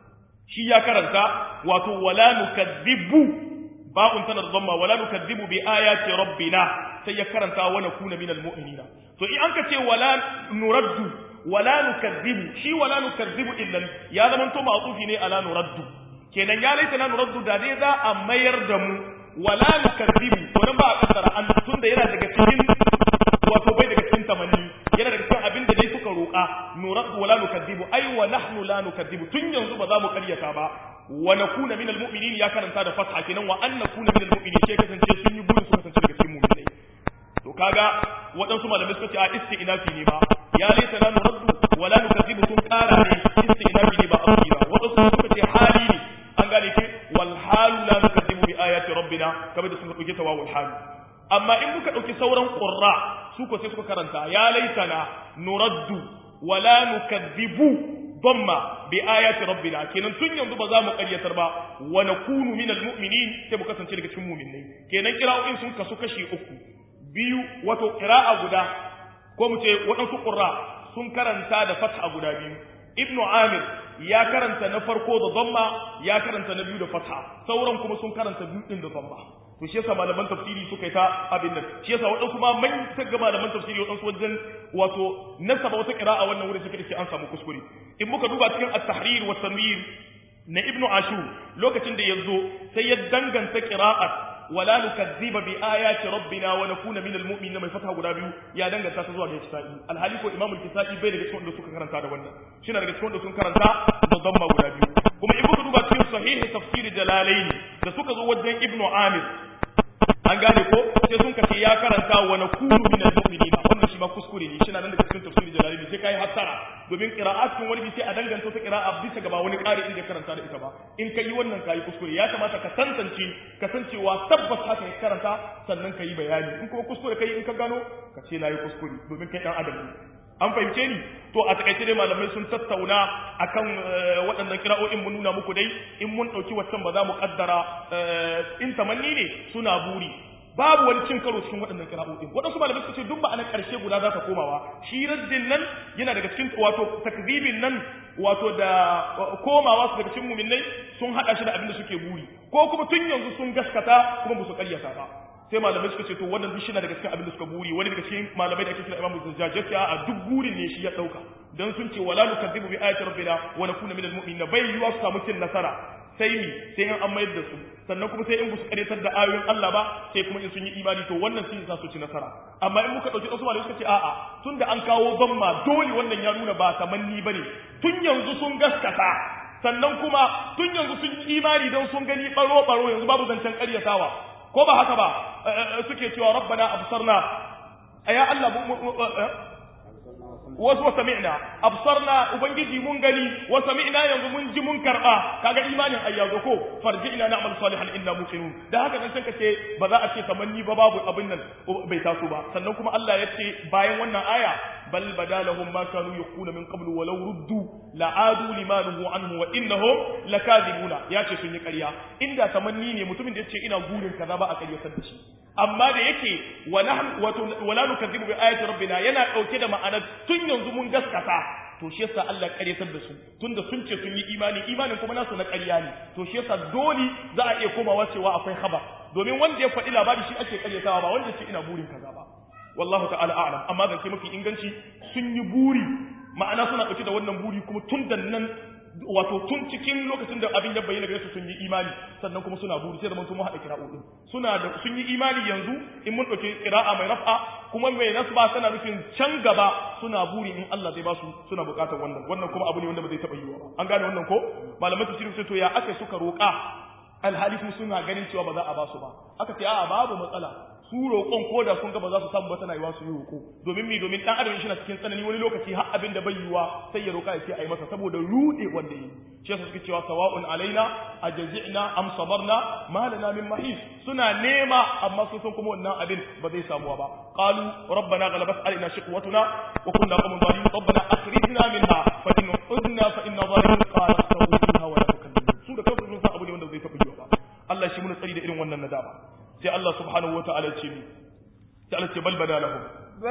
shi ya karanta wato wala nukazzibu ba'un tana dhamma wala nukazzibu bi ayati rabbina sai ya karanta wa nakuna minal mu'minina to in an ka ce wala nuraddu wala nukazzibu shi wala nukazzibu illan ya zama to ma'tufi ne ala nuraddu kenan ya laita na nuraddu da dai za a mayar da mu wala nukazzibu to nan ba a kaddara an tunda yana daga cikin wato bai daga cikin tamanni yana daga cikin abin da dai suka roƙa nuraddu wala nukazzibu ai wa nahnu la nukazzibu tun yanzu ba za mu karyata ba wa nakuna minal mu'minin ya karanta da fatha kenan wa an nakuna minal mu'minin sai kasance sun yi burin su kasance daga cikin mu'minai to kaga waɗansu malamai suka ce a isti'nafi ne ba ya laita la nuraddu wala nukazzibu sun ƙara ne isti'nafi ne ba amri ba waɗansu suka ce hali ne an gane ke wal halu la nukazzibu bi ayati rabbina kamar da suka dauke tawawul halu amma in muka dauki sauran qurra su ko sai suka karanta ya laitana nuraddu wala nukazzibu ضمّا بآيات ربنا kenan tun yanzu ba za mu ƙaryatar ba wa nakunu minal mu'minin sai mu kasance daga cikin mu'minai kenan qira'o'in sun kasu kashi uku biyu wato qira'a guda ko mu ce waɗansu qurra sun karanta da fatha guda biyu ibnu amir ya karanta na farko da dhamma ya karanta na biyu da fatha sauran kuma sun karanta biyu din da dhamma to shi yasa malaman tafsiri suka yi ta abin nan shi yasa waɗansu ma man ga malaman tafsiri waɗansu wajen wato nasaba wata qira'a wannan wurin suka ce an samu kuskure in muka duba cikin at-tahrir wa tanwir na ibnu ashur lokacin da yazo sai ya danganta qira'at wala nukazziba bi ayati rabbina wa nakuna minal mu'minin mai fata guda biyu ya danganta ta zuwa ga kisa'i alhali ko imamul kisa'i bai daga cikin wanda suka karanta da wannan shi daga cikin wanda sun karanta da dhamma guda biyu kuma in muka duba cikin sahihi tafsir jalalain da suka zo wajen ibnu amir an gane ko sai sun kace ya karanta wa nakunu minal mu'minina wannan shi ma kuskure ne shi na nan daga cikin tafsir jalalain sai kai hattara domin qira'atun wani bi sai a danganta ta qira'a bisa ga ba wani ƙari inda karanta da ita ba in kai wannan kai kuskure ya kamata ka tantance kasancewa tabbas haka ya karanta sannan kai bayani in kuma kuskure kai in ka gano ka ce nayi kuskure domin kai dan adam ne an fahimce ni to a takaice dai malamai sun tattauna akan waɗannan kira'o'in mun nuna muku dai in mun ɗauki waccan ba za mu kaddara in tamanni ne suna buri babu wani cin karo cikin waɗannan kira'o'in waɗansu malamai suka ce duk ma'anar ƙarshe guda za ta komawa shi raddin nan yana daga cikin wato takzibin nan wato da komawa su daga cikin mu'minai sun haɗa shi da abin da suke buri ko kuma tun yanzu sun gaskata kuma ba su ƙaryata ba sai malamai suka ce to wannan duk shi daga cikin abin da suka buri wani daga cikin malamai da ake kira Imam Zajjaj a duk burin ne shi ya dauka dan sun ce wala nukadzibu bi ayati rabbina wa nakuna minal mu'minin bai yiwa su samu cin nasara sai mi sai an mayar da su sannan kuma sai in ba su karyatar da ayoyin Allah ba sai kuma in sun yi imani to wannan sun sa su ci nasara amma in muka dauki wasu malamai suka ce a'a tunda an kawo zamma dole wannan ya nuna ba tamanni bane tun yanzu sun gaskata sannan kuma tun yanzu sun yi imani don sun gani baro yanzu babu zancen karyatawa ko ba haka ba suke cewa rabbana absarna ya Allah wa sami'na absarna ubangiji mun gani wa sami'na yanzu mun ji mun karba kaga imanin ayyazo ko farji'na na'mal salihan inna muqinun da haka dan kace ba za a ce tamanni ba babu abin nan bai taso ba sannan kuma Allah ya ce bayan wannan aya bal badalahum ma kanu yaqulu min qablu walau ruddu la'adu limanuhu anhu wa innahum lakazibuna yace sun yi ƙarya inda tamanni ne mutumin da yace ina gurin kaza ba a ƙaryatar da shi amma da yake wala nukadzibu bi ayati rabbina yana dauke da ma'anar tun yanzu mun gaskata to shi yasa Allah ƙaryatar da su tunda sun ce sun yi imanin kuma nasu na ƙarya ne to shi yasa dole za a iya komawa cewa akwai khabar domin wanda ya faɗi labari shi ake ƙaryatawa ba wanda ya ce ina burin kaza ba wallahu ta'ala a'lam amma zance mafi inganci sun yi buri ma'ana suna dauke da wannan buri kuma tun da nan wato tun cikin lokacin da abin ya bayyana gare su sun yi imani sannan kuma suna buri sai da mun hada kira'o'i sun yi imani yanzu in mun dauke qira'a mai raf'a kuma mai nasba tana nufin can gaba suna buri in Allah zai ba su suna bukatar wannan kuma abu ne wanda ba zai taba yiwa ba an gane wannan ko malaman tafsiri sai to ya aka suka roka alhali kuma suna ganin cewa ba za a ba su ba aka ce a'a babu matsala su roƙon ko da sun ga ba za su samu ba tana yiwa su yi roƙo domin dan adam shi na cikin tsanani wani lokaci har abin da bai yiwa sai ya roƙa ya ce ai masa saboda rude wanda yi shi yasa suke cewa sawa'un alaina ajazina am sabarna ma lana min mahis suna nema amma sun san kuma wannan abin ba zai samuwa ba qalu rabbana ghalabat alaina shiqwatuna wa kunna qawman zalimin rabbana akhrijna minha fa in udna fa inna zalimin qala astaghfirullah wa la tukallimun su da kansu sun san abu ne wanda zai taɓa yiwa ba Allah shi mun tsari da irin wannan nadama sai Allah subhanahu wata'ala ya ce mi sai Allah ce bal bada lahum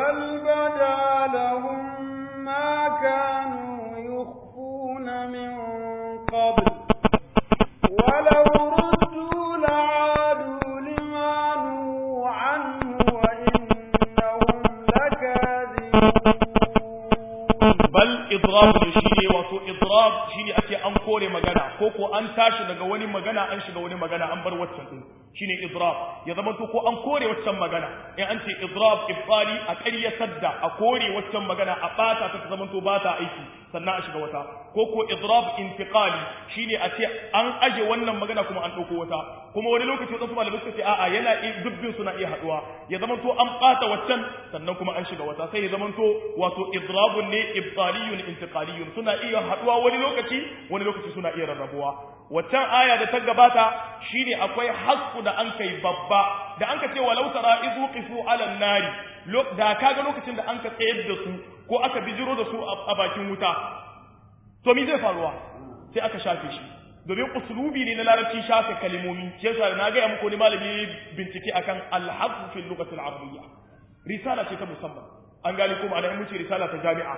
ma kanu yukhfuna min qabl walau ruddu la'adu lima nuhu anhu wa innahum lakadibun bal idrab shine wato idrab shine ake an kore magana ko an tashi daga wani magana an shiga wani magana an bar waccan din shine idrab ya zama to ko an kore waccan magana in an ce idrab ibtali a ƙaryatar da a kore waccan magana a bata ta zama to ba ta aiki sannan a shiga wata ko idrab intiqali shine a ce an aje wannan magana kuma an dauko wata kuma wani lokaci wadansu malamai suka ce a'a yana dubbin suna iya haduwa ya zama to an bata waccan sannan kuma an shiga wata sai ya zama to wato idrabun ne ibtaliyun intiqaliyun suna iya haduwa wani lokaci suna iya rarrabuwa waccan aya da ta gabata shine akwai hasku da an kai babba da an ka ce walau tara izu qifu ala nari da kaga lokacin da an ka tsayar da su ko aka bijiro da su a bakin wuta to me zai faruwa sai aka shafe shi domin uslubi ne na larabci shafe kalimomi yasa na ga muku ne malami bincike akan al-hadf fi al-lughah al-arabiyya risala ce ta musamman an gani kuma ana mun ce risala ta jami'a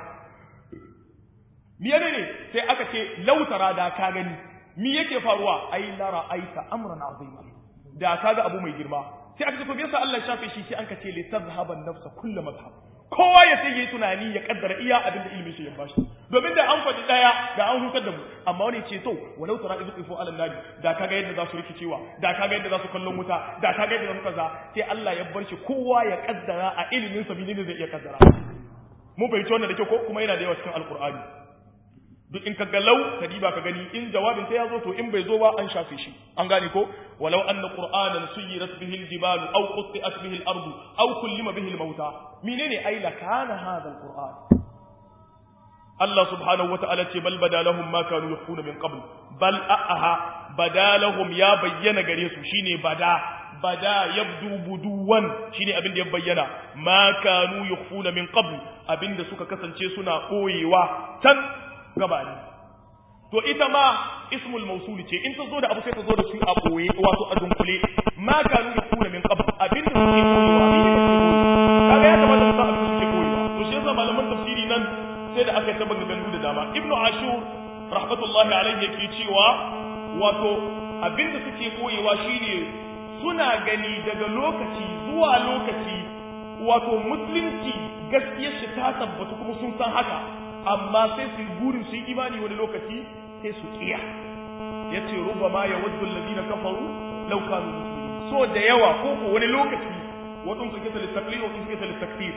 ne sai aka ce lautara da ka gani mi yake faruwa ai la ra'aita amran azima da kaga abu mai girma sai aka ce to bisa Allah ya shafe shi sai an ka ce li tazhaba an-nafs kullu madhhab kowa ya sai yayi tunani ya kaddara iya abin da ilimi shi ya bashi domin da an faɗi daya da an hutar da mu amma wani ce to walau tara idu qifu ala nabi da kaga yadda za su rikicewa da kaga yadda za su kallon wuta da kaga yadda za su kaza sai Allah ya bar shi kowa ya kaddara a ilimin sa menene zai iya kaddara mun fahimci wannan da kyau ko kuma yana da yawa cikin alqur'ani duk in ka ga lau ka diba ka gani in jawabin sai ya zo to in bai zo ba an shafe shi an gane ko walau anna qur'anan suyirat bihi aljibalu aw qutti'at bihi al-ardu aw kullima bihi al-mauta menene ai la kana hadha al-qur'an Allah subhanahu wa ta'ala ce bal badalahum ma kanu yakhuna min qabl bal badalahum ya bayyana gare su shine bada yabdu buduwan shine abin da ya bayyana ma kanu yakhuna min qabl abinda suka kasance suna koyewa tan gabani to ita ma ismul mawsul ce in ta zo da abu sai ta zo da su a koye wato a dunkule ma kanu yakuna min qabl abin da suke koyewa kaga ya kamata mu san abin da suke koyewa to shi yasa malaman tafsiri nan sai da aka tabbata gandu da dama ibnu ashur rahmatullahi alayhi yake cewa wato abin da suke koyewa shine suna gani daga lokaci zuwa lokaci wato musulunci gaskiyar shi ta tabbata kuma sun san haka amma sai su burin su yi imani wani lokaci sai su kiya yace rubama yawaddu alladhina kafaru law kanu muslimin so da yawa ko wani lokaci wadun suke ta littaqlid wadun suke ta littakfir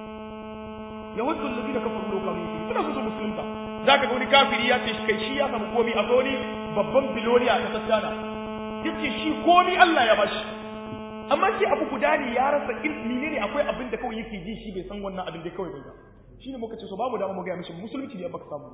yawaddu alladhina kafaru law kanu muslimin suna so musulunta zaka ga wani kafiri ya ce kai shi ya samu komai a wani babban biloniya ta tattana yace shi komai Allah ya bashi amma shi abu guda ne ya rasa ilmi ne akwai abin da kawai yake ji shi bai san wannan abin da kawai bai ga shine muka ce so babu dama mu ga mishi musulunci ne baka samu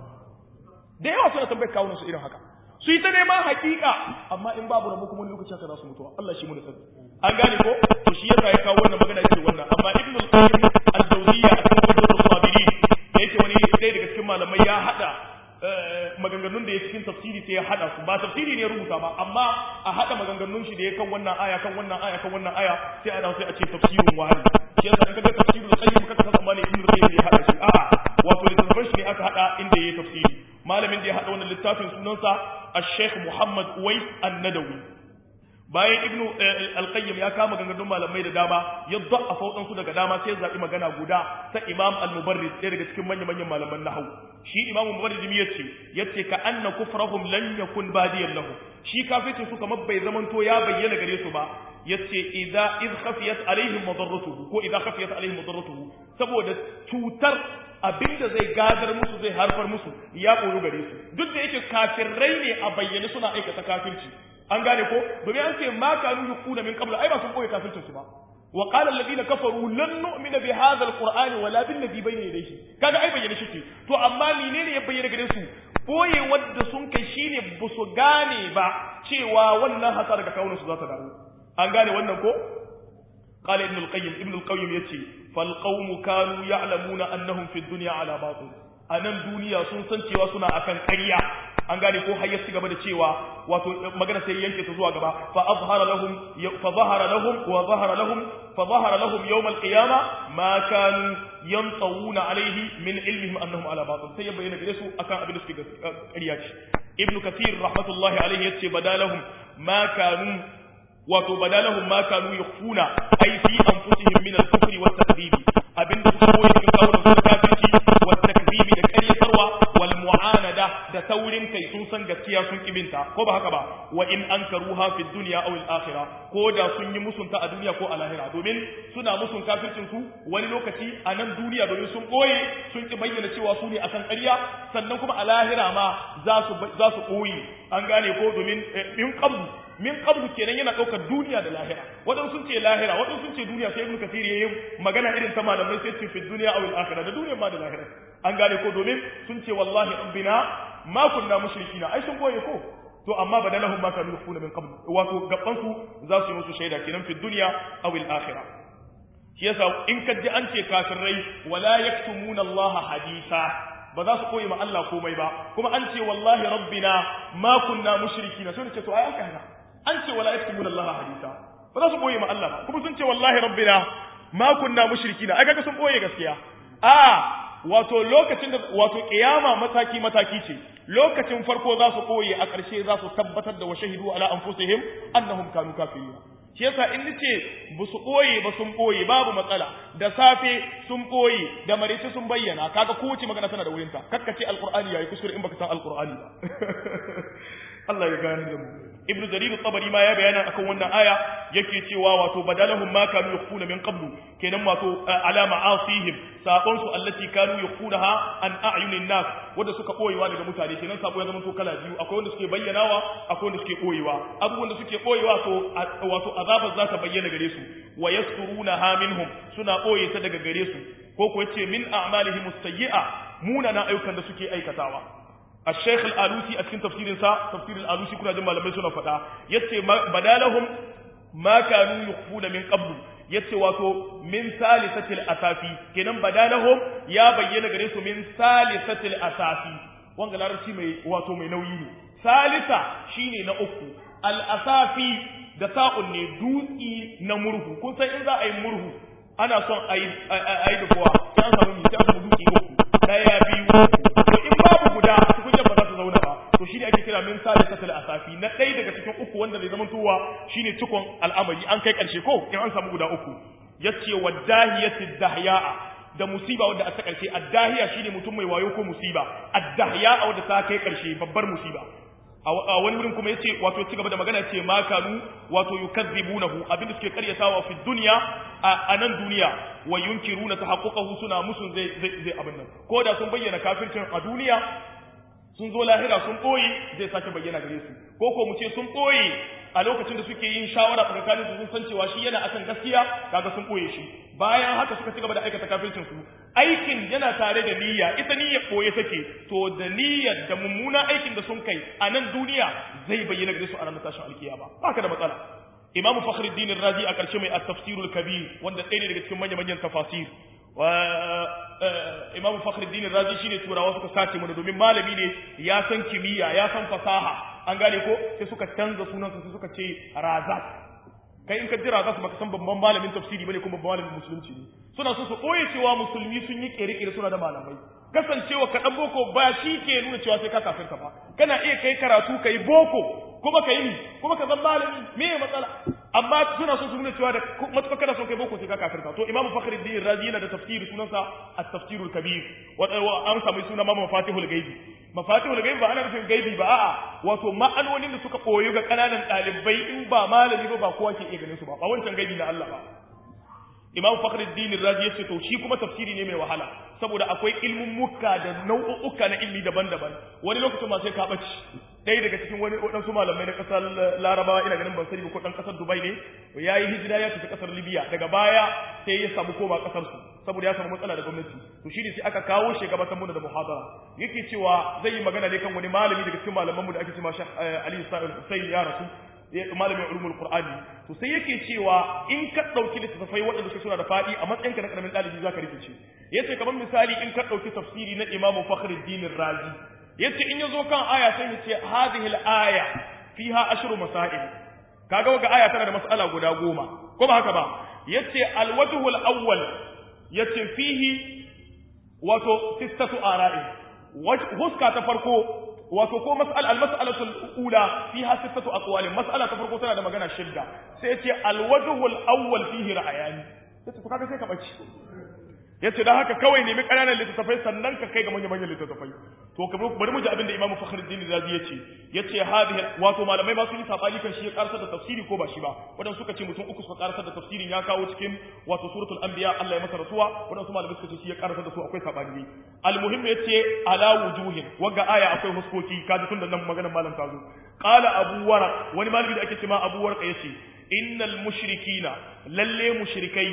da yawa suna tambayar kawunan su irin haka su yi ta neman hakika amma in babu rabu kuma lokacin ka za su mutuwa Allah shi mu da sani an gane ko to shi yasa ya kawo wannan magana yake wannan amma ibnu al-qayyim al-jawziyya a cikin wajhul sabirin yake wani dai daga cikin malamai ya hada maganganun da ya cikin tafsiri sai ya hada su ba tafsiri ne ya rubuta ba amma a hada maganganun shi da ya kan wannan aya kan wannan aya kan wannan aya sai a dawo sai a ce tafsirun wahid shi yasa in ka ga tafsirul qayyim ka san amma ne ibnu qayyim ya hada shi a'a wato littafin shi ne aka hada inda yayi tafsiri malamin da ya hada wannan littafin sunansa al-sheikh Muhammad Uwais An-Nadawi bayan ibnu al-qayyim ya kama gangadun malamai da dama ya da'afa wadansu daga dama sai ya zabi magana guda ta imam al-mubarrid ɗaya daga cikin manyan malaman nahwu shi imam al-mubarrid yace ka anna kufrahum lan yakun badiyan lahu shi kafircin su kamar bai zamanto ya bayyana gare su ba yace id khafiyat alaihim madarratuhu ko idza khafiyat alaihim madarratuhu saboda cutar abinda zai gadar musu zai harfar musu ya koyo gare su duk da yake kafirai ne a bayyane suna aikata kafirci an gane ko domin an ce ma kanu yukuna min qabla ai ba sun koyi kafircin su ba wa qala alladhina kafaru lan nu'mina bi hadha alqur'ani wala bil ladhi bayna yadayhi kaga ai bayyana shi to amma menene ya bayyana gare su boye wanda sun kai shine ba su gane ba cewa wannan hasar daga kaunin su za ta dawo an gane wannan ko qala ibn al-qayyim yace fal qawmu kanu ya'lamuna annahum fi dunya ala batil anan duniya sun san cewa suna akan ƙarya an gane ko har ya ci gaba da cewa wato magana sai yanke ta zuwa gaba fa zahara lahum yawm al-qiyama ma kanu yantawuna alayhi min ilmihim annahum ala batil sai ya bayyana gare su akan abin da suke ƙarya ce ibnu kathir rahmatullahi alayhi yace badalahum ma kanu yukhfuna ay fi anfusihim min al-kufri wat takdhib abinda su koyi cikin kawo da kafirci wat takdhib da ƙaryatarwa wal mu'anada da taurin kai sun san gaskiya sun kibinta ko ba haka ba wa in ankaruha fi dunya aw al akhirah ko da sun yi musunta a duniya ko a lahira domin suna musun kafircin su wani lokaci a nan duniya domin sun boye sun ki bayyana cewa su ne akan ƙarya sannan kuma a lahira ma za su boye an gane ko domin min qablu kenan yana daukar duniya da lahira wadan sun ce lahira wadan sun ce duniya sai ibn kathir yayin magana irin ta malamai sai ce fi dunya aw al akhirah da duniya ma da lahira an gane ko domin sun ce wallahi rabbina ma kunna mushrikina ai sun boye ko to amma badalahum ma kanu yufuna min qabl wato gaban su za su yi musu shaida kenan fi dunya aw al akhirah shi yasa in ka ji an ce kafirai wala yaktumuna allaha haditha ba za su koyi ma Allah komai ba kuma an ce wallahi rabbina ma kunna mushrikina sai ce to ai aka hana an ce wala yaktumuna allaha haditha ba za su koyi ma Allah ba kuma sun ce wallahi rabbina ma kunna mushrikina ai kaga sun koye gaskiya wato lokacin da wato kiyama mataki mataki ce lokacin farko za su koye a ƙarshe za su tabbatar da wa shahidu ala anfusihim annahum kanu kafirin shi yasa in nace ba su koye ba sun koye babu matsala da safe sun koye da marece sun bayyana kaga kowace magana tana da wurinta kakkace alqur'ani yayi kuskure in baka san alqur'ani ba Allah ya gane da mu ibnu jarir at-tabari ma ya bayana akan wannan aya yake cewa wato badalahum ma kanu yakhuna min qablu kenan wato ala ma'asihim sabon su allati kanu yakhunaha an a'yunin nas wanda suka koyewa daga mutane kenan sabo ya zama to kala biyu akwai wanda suke bayyanawa akwai wanda suke koyewa abubuwan da suke koyewa to wato azabar za ta bayyana gare su wa yasturunaha minhum suna koye ta daga gare su ko ko yace min a'malihim as-sayyi'a munana ayyukan da suke aikatawa الشيخ الآلوسي أكن تفسير تفسير الآلوسي كنا جمع لما يسونا فتا يتي بدالهم ما كانوا يخفون من قبل يتي واتو من ثالثة الأساسي كنن بدالهم يا بيّن غريسو من ثالثة الأساسي وانغ لارسي مي واتو مي نويني ثالثة شيني نأكو الأساسي da sa'un ne dutsi na murhu kun san in za a yi murhu ana son a yi da kowa sai an samu mita da dutsi uku daya biyu to in babu guda tukunya ba za su zauna ba to shi ne ake kira min salisatul asafi na ɗaya daga cikin uku wanda zai zama tuwa shine cikon al'amari an kai ƙarshe ko in an samu guda uku yace wadahiyatid dahya'a da musiba wanda a ta ƙarshe addahiya shine mutum mai wayo ko musiba addahya'a wanda ta kai ƙarshe babbar musiba a wani wurin kuma yace wato ci gaba da magana yace ma kanu wato yukazzibunahu abinda suke karyatawa fi dunya a nan duniya wa yunkiruna tahaqquqahu suna musun zai abin nan ko da sun bayyana kafircin a duniya sun zo lahira sun boye zai sake bayyana gare su ko mu ce sun boye a lokacin da suke yin shawara tsakanin su sun san cewa shi yana akan gaskiya kaga sun boye shi bayan haka suka ci gaba da aikata kafircin su aikin yana tare da niyya ita niyyar boye take to da niyyar da mummuna aikin da sun kai a nan duniya zai bayyana gare su a ranar tashin alkiyama baka da matsala imamu fakhruddin razi a karshe mai at-tafsirul kabir wanda ɗaya ne daga cikin manyan tafasir wa imamu fakhruddin razi shine turawa suka sace mana domin malami ne ya san kimiyya ya san fasaha an gane ko sai suka canza sunansa sai suka ce razak kai in ka jira za su baka san babban malamin tafsiri bane kuma babban malamin musulunci ne suna so su koye cewa musulmi sun yi kere-kere suna da malamai kasancewa ka dan boko ba shi ke nuna cewa sai ka kafirta ba kana iya kai karatu kai boko kuma kai ni kuma ka zama malami me matsala amma suna so su nuna cewa da matuƙa kana son kai boko sai ka kafirta to imamu fakhruddin razi yana da tafsiri sunansa at-tafsirul kabir wa an samu suna mama mafatihul gaibi mafatihul gaibi ba ana nufin gaibi ba a'a wato ma'anonin da suka koyo ga kananan dalibai in ba malami ba kowa ke iya ganin su ba wancan gaibi na Allah ba Imam Fakhruddin Razi yace to shi kuma tafsiri ne mai wahala saboda akwai ilmin mukka da nau'uka na ilmi daban-daban wani lokacin ma sai ka bace ɗaya daga cikin waɗansu malamai na ƙasar Larabawa ina ganin ban sani ba ko ɗan ƙasar Dubai ne ya yi hijira ya tafi ƙasar Libya daga baya sai ya samu koma ƙasar su saboda ya samu matsala da gwamnati to shi ne sai aka kawo shi gabatar mu da muhadara yake cewa zai yi magana ne kan wani malami daga cikin malamanmu da ake cewa Sheikh Ali Hussein ya rasu malamin ulumul Qur'ani to sai yake cewa in ka dauki littafai waɗanda suke suna da fadi a matsayinka na karamin ɗalibi zaka rikice yace kamar misali in ka dauki tafsiri na Imam Fakhruddin Razi yace in yazo kan aya sai yace hadhihi al-aya fiha ashru masail kaga waga aya tana da mas'ala guda 10 ko ba haka ba yace al-wajhu al-awwal yace fihi wato sittatu ara'i huska ta farko wato ko al-mas'alatul ula fiha sittatu aqwal mas'ala ta farko tana da magana shidda sai yace al-wajhu al-awwal fihi ra'ayani yace to kaga sai ka bace yace dan haka kawai nemi ƙananan littattafai sannan ka kai ga manyan littattafai to bari mu ji abin da Imam Fakhruddin Razi yace hadhihi wato malamai ba su yi sabani kan shi ya karsar da tafsiri ko ba shi ba wadan suka ce mutum uku suka karsar da tafsirin ya kawo cikin wato suratul anbiya Allah ya masa rasuwa wadan su malamai suka ce shi ya karsar da su akwai sabani almuhim yace ala wujuhin waga aya akwai huskoki kaji tun da nan maganar malam ta zo qala abu waraq wani malami da ake cewa abu waraq yace innal mushrikina lalle mushrikai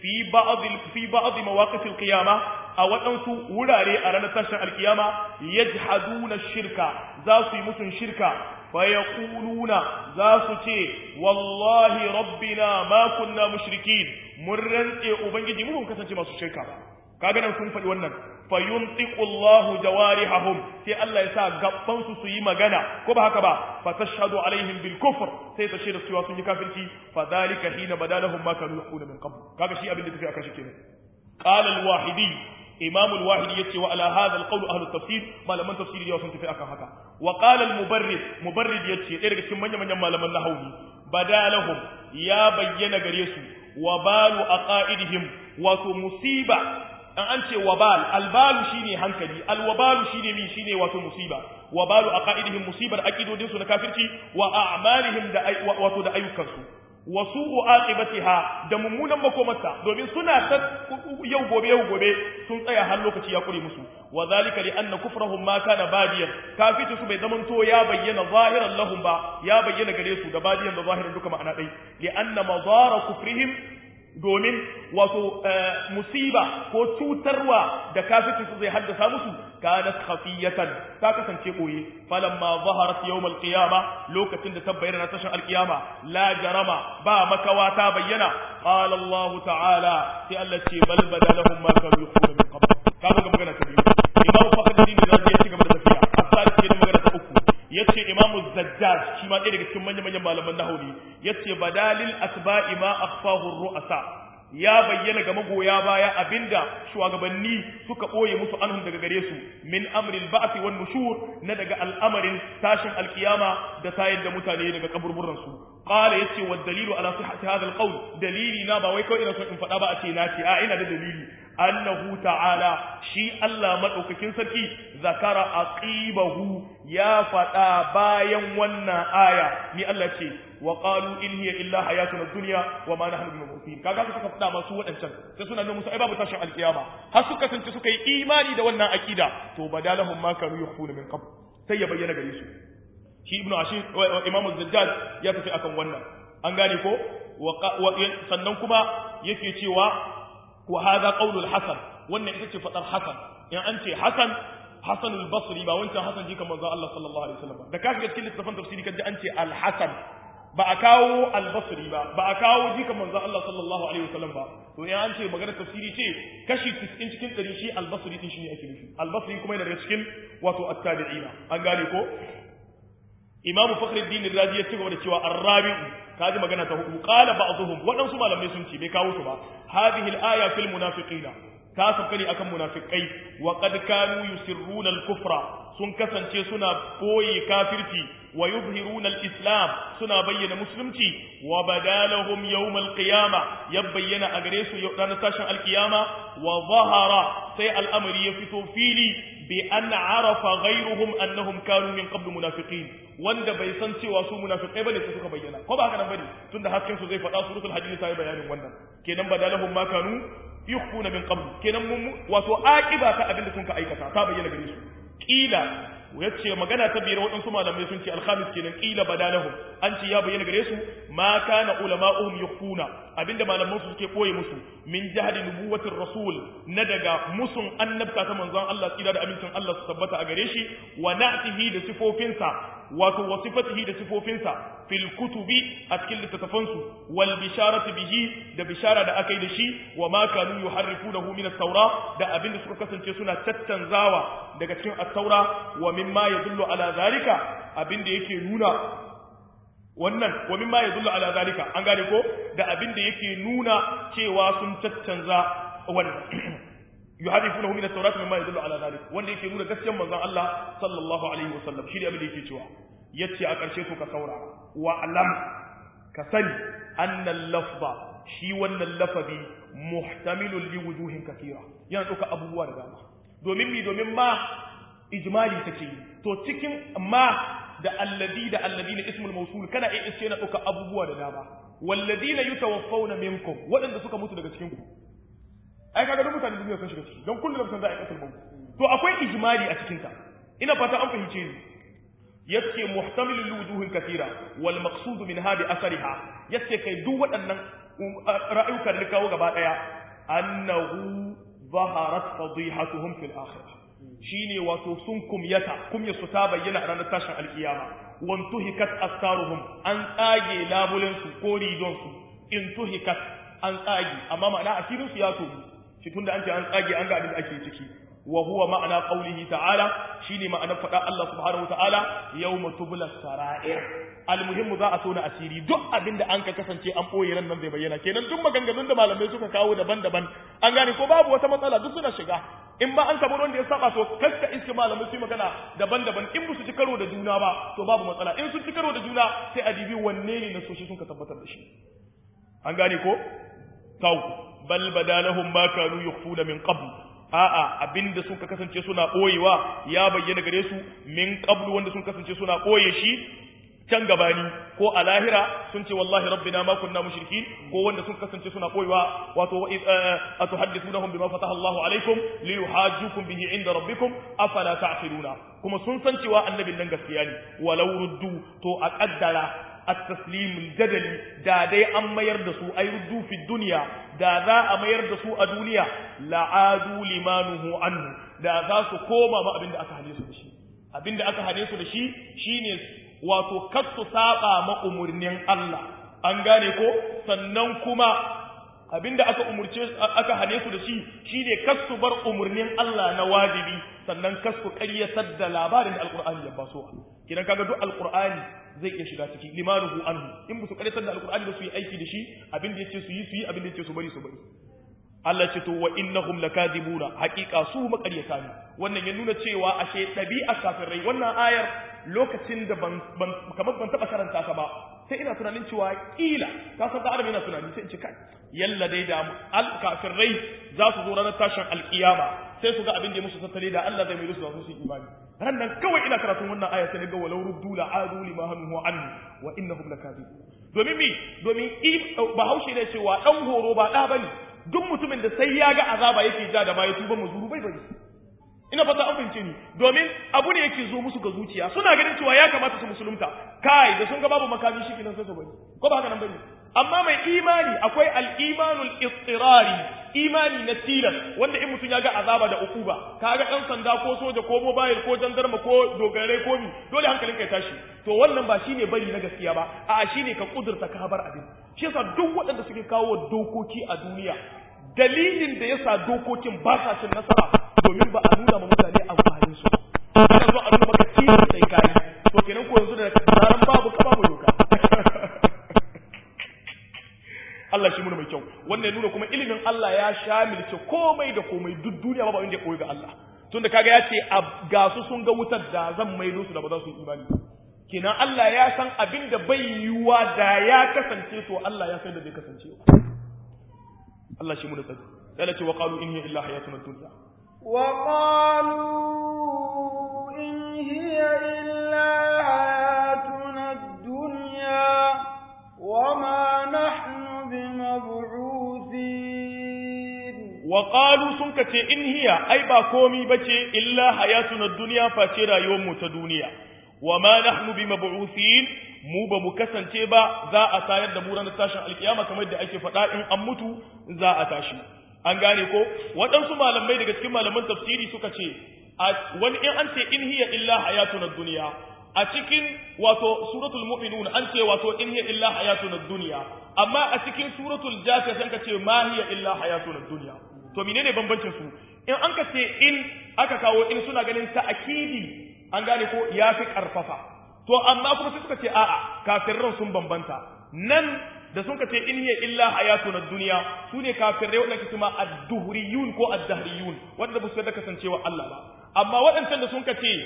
fi ba'd mawaqif al-qiyama a waɗansu wurare a ranar tashin alkiyama yajhaduna shirka za su yi mutun shirka fa yaquluna za su ce wallahi rabbina ma kunna mushrikin mun rantse ubangiji mu mun kasance masu shirka ba kaga nan sun faɗi wannan fa yuntiqu Allahu jawarihum sai Allah ya sa gabban su yi magana ko ba haka ba fa tashhadu alaihim bil kufr sai ta shaida cewa sun yi kafirci fa dalika hina badalahum ma kanu yaquluna min qabl kaga shi abin da tafi akan shi kenan qala al wahidi imam al wahidi yace wa ala hadha al qawl ahli tafsir malaman tafsiri yau sun tafi akan haka wa qala al mubarrid yace ɗaya daga cikin manyan malaman nahwi badalahum ya bayyana gare su wa balu aqaidihim wato musiba an ce wabal albalu shine hankali alwabalu shine wato musiba wabalu aqaidihim musibar aqidodin su na kafirci wa a'malihim da wato da ayyukan su wa su'u aqibatiha da mummunan makomarta domin suna ta yau gobe sun tsaya har lokaci ya kure musu wa zalika li anna kufrahum ma kana badiyan kafirci su bai zaman to ya bayyana zahiran lahum ba ya bayyana gare su da badiyan da zahiran duka ma'ana dai li anna madara kufrihim domin wato musiba ko cutarwa da kafirci su zai haddasa musu kanat khafiyatan ta kasance koyi falamma zaharat yawm alqiyama lokacin da ta bayyana tashin alqiyama la jarama ba makawa ta bayyana qala Allah ta'ala sai Allah ce bal badalahum ma kanu yukhuna min qabl kaga ga magana ta biyu Imam Fakhruddin Razi ya ci gaba da tafiya asali ce da magana ta uku yace Imam Zajjaj shi ma ɗaya daga cikin manyan malaman nahwi yace badalil asba'i ma akhfahu ar-ru'asa ya bayyana ga magoya baya abinda shugabanni suka boye musu anhum daga gare su min amril ba'th wan nushur na daga al'amarin tashin alkiyama da tayar da mutane daga kaburburan su qala yace wa dalilu ala sihhati hadha alqawl dalili na ba wai kawai ina so in faɗa ba a ce na ce a ina da dalili annahu ta'ala shi Allah madaukakin sarki zakara aqibahu ya faɗa bayan wannan aya ni Allah ce wa qalu in hiya illa hayatuna dunya wa ma nahnu bimutin kaga suka faɗa masu wadancan sai suna nuna musu ai babu tashin alkiyama har suka kasance suka yi imani da wannan akida to badalahum ma kanu yakhuna min qabl sai ya bayyana gare su shi ibnu ashir imamu zajjaj ya tafi akan wannan an gane ko sannan kuma yake cewa wa hadha qawlul hasan wannan ita ce fadar hasan in an ce hasan hasanul basri ba wancan hasan jikan manzo Allah sallallahu alaihi wasallam da kaga cikin littafin tafsiri kaje an ce al hasan ba a kawo al-basri ba a kawo jikan manzo Allah sallallahu alaihi wasallam ba to in an ce magana tafsiri ce kashi 90 cikin 100 shi al-basri din shine ake nufi al-basri kuma yana daga cikin wato at-tabi'ina an gane ko Imam Fakhruddin Razi ya ci gaba da cewa ar-rabi'u kaji magana ta hudu qala ba'dhum wadansu malamai sun ce bai kawo su ba hadhihi al-aya fil munafiqina ta sakali akan munafikai wa qad kanu yusirruna al-kufra sun kasance suna boye kafirci wa yuzhiruna al-islam suna bayyana musulunci wa badalahum yawm al-qiyama yabayyana a gare su ranar tashin al-qiyama wa zahara sai al'amari ya fito fili bi an arafa ghayruhum annahum kanu min qabl munafiqin wanda bai san cewa su munafikai bane su suka bayyana ko ba haka nan bane tunda hasken su zai faɗa suratul hadid ta yi bayanin wannan kenan badalahum ma kanu yukhuna min qabl kenan mun wato aqiba ta abinda sun ka aikata ta bayyana gare su kila yace magana ta biyar waɗansu malamai sun ce alkhamis kenan qila badalahum an ce ya bayyana gare su ma kana ulama'uhum yukhfuna abinda malaman su suke koye musu min jahdi nubuwatir rasul na daga musun annabta ta manzon Allah tsira da amincin Allah su tabbata a gare shi wa na'tihi da sifofinsa wato wasifatihi da sifofinsa fil kutubi a cikin littattafansu wal bisharati bihi da bishara da akai da shi wa ma kanu yuharrifunahu min at-taura da abinda suka kasance suna tattanzawa daga cikin at-taura wa mimma yadullu ala zalika abinda yake nuna wannan wa mimma yadullu ala zalika an gane ko da abinda yake nuna cewa sun tattanza wannan yuhadifunahu min at-taurati mimma yadullu ala dhalik wanda yake nuna gaskiyar manzon Allah sallallahu alaihi wasallam shi ne abin da yake cewa yace a ƙarshe to ka saurara wa alam ka sani anna al-lafza shi wannan lafazi muhtamilun li wujuhin kathira yana duka abubuwa da dama domin ma ijmali take to cikin ma da alladina ismul mawsul kana iya iske na duka abubuwa da dama walladina yutawaffawna minkum wadanda suka mutu daga cikin ku ai kaga duk mutane duniya sun shiga ciki don kullu nafsin za a kasar maut to akwai ijmali a cikin ta ina fata an fahimce ni yace muhtamil li wujuhin kathira wal maqsud min hadi asariha yace kai duk waɗannan ra'ayuka da kawo gaba daya annahu zaharat fadihatuhum fil akhirah shine wato sun kumyatu ta bayyana a ranar tashin alkiyama wantuhikat astaruhum an tsage labulin su ko ridon su intuhikat an tsage amma ma'ana asirin su ya tobi shi tunda an ce an tsage an ga abin da ake ciki wa huwa ma'ana qawlihi ta'ala shine ma'anar fada Allah subhanahu wa ta'ala yawma tubla sara'ir almuhim za a tona asiri duk abin da an ka kasance an boye ran nan zai bayyana kenan duk maganganun da malamai suka kawo daban-daban an gane ko babu wata matsala duk suna shiga in ba an samu wanda ya saba to kaska iske malamai su magana daban-daban in su ci karo da juna ba to babu matsala in su ci karo da juna sai a dibi wanne ne na soshi sun ka tabbatar da shi an gane ko kaw bal badalahum ma kanu yukhfuna min qabl a'a abinda sun ka kasance suna boyewa ya bayyana gare su min qabl wanda sun kasance suna boye shi can gabani ko a lahira sun ce wallahi rabbina ma kunna mushrikin ko wanda sun kasance suna boyewa wato atuhaddithunahum bima fataha Allahu alaikum liyuhajjukum bihi inda rabbikum afala ta'qiluna kuma sun san cewa annabin nan gaskiya ne walau ruddu to a kaddara التسليم الجدلي da dai an mayar da su ay ruddu fi dunya da za a mayar da su a duniya la'adu limanuhu anhu da za su koma ma abinda aka hane su da shi abinda aka hane su da shi shine wato kasu saba ma umurnin Allah an gane ko sannan kuma abinda aka hane su da shi shine kasu bar umurnin Allah na wajibi sannan kasu ƙaryatar da labarin da alqur'ani ya baso kidan kaga duk alqur'ani zai iya shiga ciki limanuhu anhu in su ƙaryatar da alqur'ani da su yi aiki da shi abinda yace su yi abinda yace su bari Allah ce to wa innahum lakadibuna haqiqa su maƙaryata ne wannan ya nuna cewa ashe dabi'a kafirai wannan ayar lokacin da kamar ban taba karanta ta ba sai ina tunanin cewa kila ka san da arabi ina tunani sai in ce kai yalla dai da al-kafirai za su zo ranar tashin alkiyama sai su ga abin da musu tattale da Allah zai mai musu da su imani ran nan kawai ina karatun wannan aya sai ga walau ruddu la adu lima hanu anhu wa innahum lakadibun domin bahaushe ne cewa dan horo ba da bane duk mutumin da sai ya ga azaba yake ja da baya tuba mazuru bai bari ina fata an fahimce ni domin abu ne yake zo musu ga zuciya suna ganin cewa ya kamata su musulunta kai da sun ga babu makami shi kenan sai su bari ko ba haka nan bane amma mai imani akwai al-imanul istirari imani na tilas wanda in mutum ya ga azaba da ukuba kaga dan sanda ko soja ko mobile ko jandarma ko dogare ko mi dole hankalinka ya tashi to wannan ba shine bari na gaskiya ba a'a shine ka kudurta ka bar abin shi yasa duk waɗanda suke kawo dokoki a duniya dalilin da yasa dokokin ba sa cin nasara domin ba a nuna ma mutane amfanin su ana zo a nuna maka tilas sai kai to kenan ko yanzu da zaran babu ka babu doka Allah shi muna mai kyau wannan nuna kuma ilimin Allah ya shamilce komai da komai duk duniya ba inda ya koyi ga Allah tunda kaga ya ce ga su sun ga wutar da zan maido su da ba za su yi imani kenan Allah ya san abin da bai yiwa da ya kasance to Allah ya san da bai kasance Allah shi muna tsari sai ce wa qalu in hiya illa hayatuna dunya wa qalu in hiya illa hayatuna dunya wa ma nahnu بمبعوثين wa qalu sun kace in hiya ai ba komi bace illa hayatuna dunya face rayuwar mu ta duniya wa ma nahnu bimab'uthin mu ba mu kasance ba za a tayar da mu ranar tashin alkiyama kamar da ake faɗa in an mutu za a tashi an gane ko waɗansu malamai daga cikin malaman tafsiri suka ce wani in an ce in hiya illa hayatuna dunya a cikin wato suratul mu'minun an ce wato in hiya illa hayatuna dunya amma a cikin suratul jafiya sai ka ce ma hiya illa hayatuna dunya to menene bambancin su in an ka ce in aka kawo in suna ganin ta'kidi an gane ko yafi karfafa to amma kuma sai suka ce a'a kafirran sun bambanta nan da sun ka ce in hiya illa hayatuna dunya sune kafirai wanda ke kuma ad-duhriyun ko ad-dahriyun wanda ba su da kasancewa Allah ba amma waɗancan da sun ka ce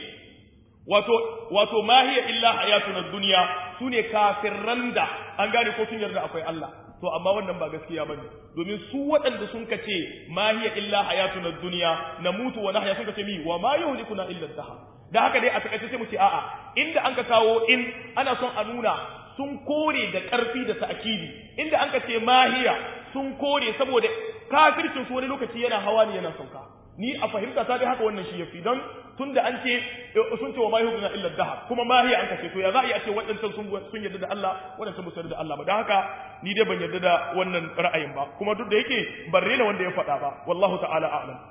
wato ma hiya illa hayatuna dunya sune kafirran da an gane ko sun yarda akwai Allah to amma wannan ba gaskiya bane domin su waɗanda sun ka ce ma hiya illa hayatuna dunya namutu wa nahya sun ka ce mi wa ma yuhlikuna illa ad-dahr da haka dai a takaice sai mu ce a'a inda an ka kawo in ana son a nuna sun kore da ƙarfi da ta'kidi inda an ka ce mahiya sun kore saboda kafircin su wani lokaci yana hawa ne yana sauka ni a fahimta ta dai haka wannan shi yafi don tunda an ce sun ce wa mahiya na illa dahab kuma mahiya an ka ce to ya za a yi a ce waɗancan sun yarda da Allah waɗancan ba su yarda da Allah ba don haka ni dai ban yarda da wannan ra'ayin ba kuma duk da yake ban rena wanda ya faɗa ba wallahu ta'ala a'lam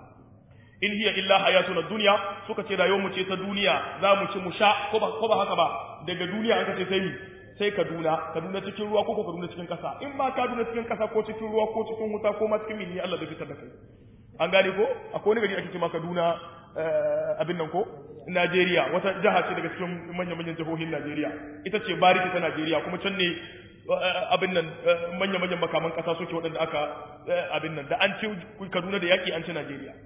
in hiya illa hayatuna dunya suka ce rayuwar mu ce ta duniya za mu ci mu sha ko ba haka ba daga duniya an ka ce sai Kaduna cikin ruwa ko Kaduna cikin kasa in ba Kaduna cikin kasa ko cikin ruwa ko cikin wuta ko ma cikin mini Allah zai fitar da kai an gane ko akwai wani gari ake cewa Kaduna abin nan ko Najeriya wata jaha ce daga cikin manyan jihohin Najeriya ita ce bariki ta Najeriya kuma can ne abin nan manyan makaman kasa suke waɗanda aka abin nan da an ce Kaduna da yaki an ce Najeriya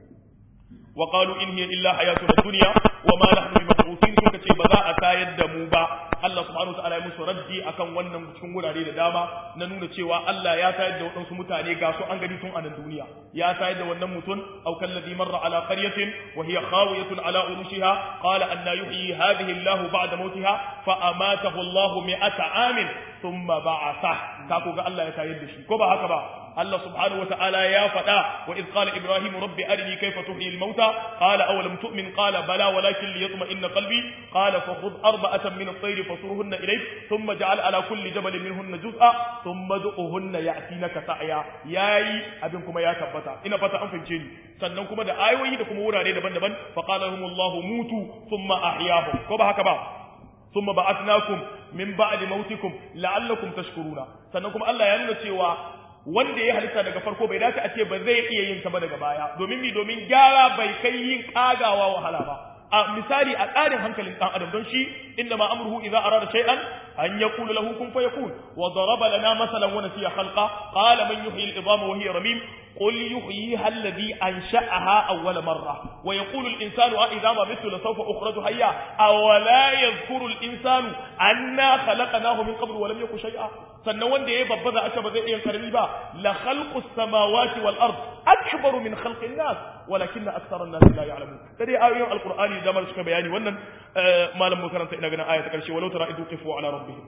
wa qalu in hiya illa hayatuna dunya wa ma nahnu bimab'uthin suka ce ba za a tayar da mu ba Allah subhanahu wataala ya musu raddi akan wannan cikin gurare da dama na nuna cewa Allah ya tayar da waɗansu mutane ga su an gani tun a nan duniya ya tayar da wannan mutum aw kalladhi marra ala qaryatin wa hiya khawiyatun ala urushiha qala anna yuhyi hadhihi Allah ba'da mawtiha fa amatahu Allah 100 amin thumma ba'atha ka ko ga Allah ya tayar da shi ko ba haka ba Allah subhanahu wataala ya faɗa wa iz qala ibrahim rabbi arini kayfa tuhyi al-mauta qala awalam tu'min qala bala walakin liyatma'inna qalbi qala fakhudh arba'atan min at-tayr فصرهن إليك ثم جعل على كل جبل منهن جزءا ثم دعوهن يأتينك سعيا yayi abin kuma ya tabbata ina fata an fahimce ni sannan kuma da ayoyi da kuma wurare daban-daban fa qala lahumullahu mutu thumma ahyahum ko ba haka ba thumma ba'athnakum min ba'di mautikum la'allakum tashkuruna sannan kuma Allah ya nuna cewa wanda ya halitta daga farko bai dace a ce ba zai iya yin ta ba daga baya domin gyara bai kai yin kagawa wahala ba a misali a tsarin hankalin dan adam don shi inna ma amruhu idza arada shay'an an yaqulu lahu kun fayakun wa daraba lana masalan wa nasiya khalqa qala man yuhyi al-idama wa hiya ramim qul yuhyiha alladhi ansha'aha awwal marra wa yaqulu al-insanu a idza ma mitu la sawfa ukhraju hayya aw la yadhkuru al-insanu anna khalaqnahu min qablu wa lam yakun shay'a sannan wanda yayi babba za a ce ba zai iya karami ba la khalqu as-samawati wal ard akbaru min khalqi an-nas walakin akthara an-nas la ya'lamun dai ayoyin al-qur'ani da mar suka bayani wannan malam makaranta ina ganin aya ta karshe walau tara idu qifu ala rabbihim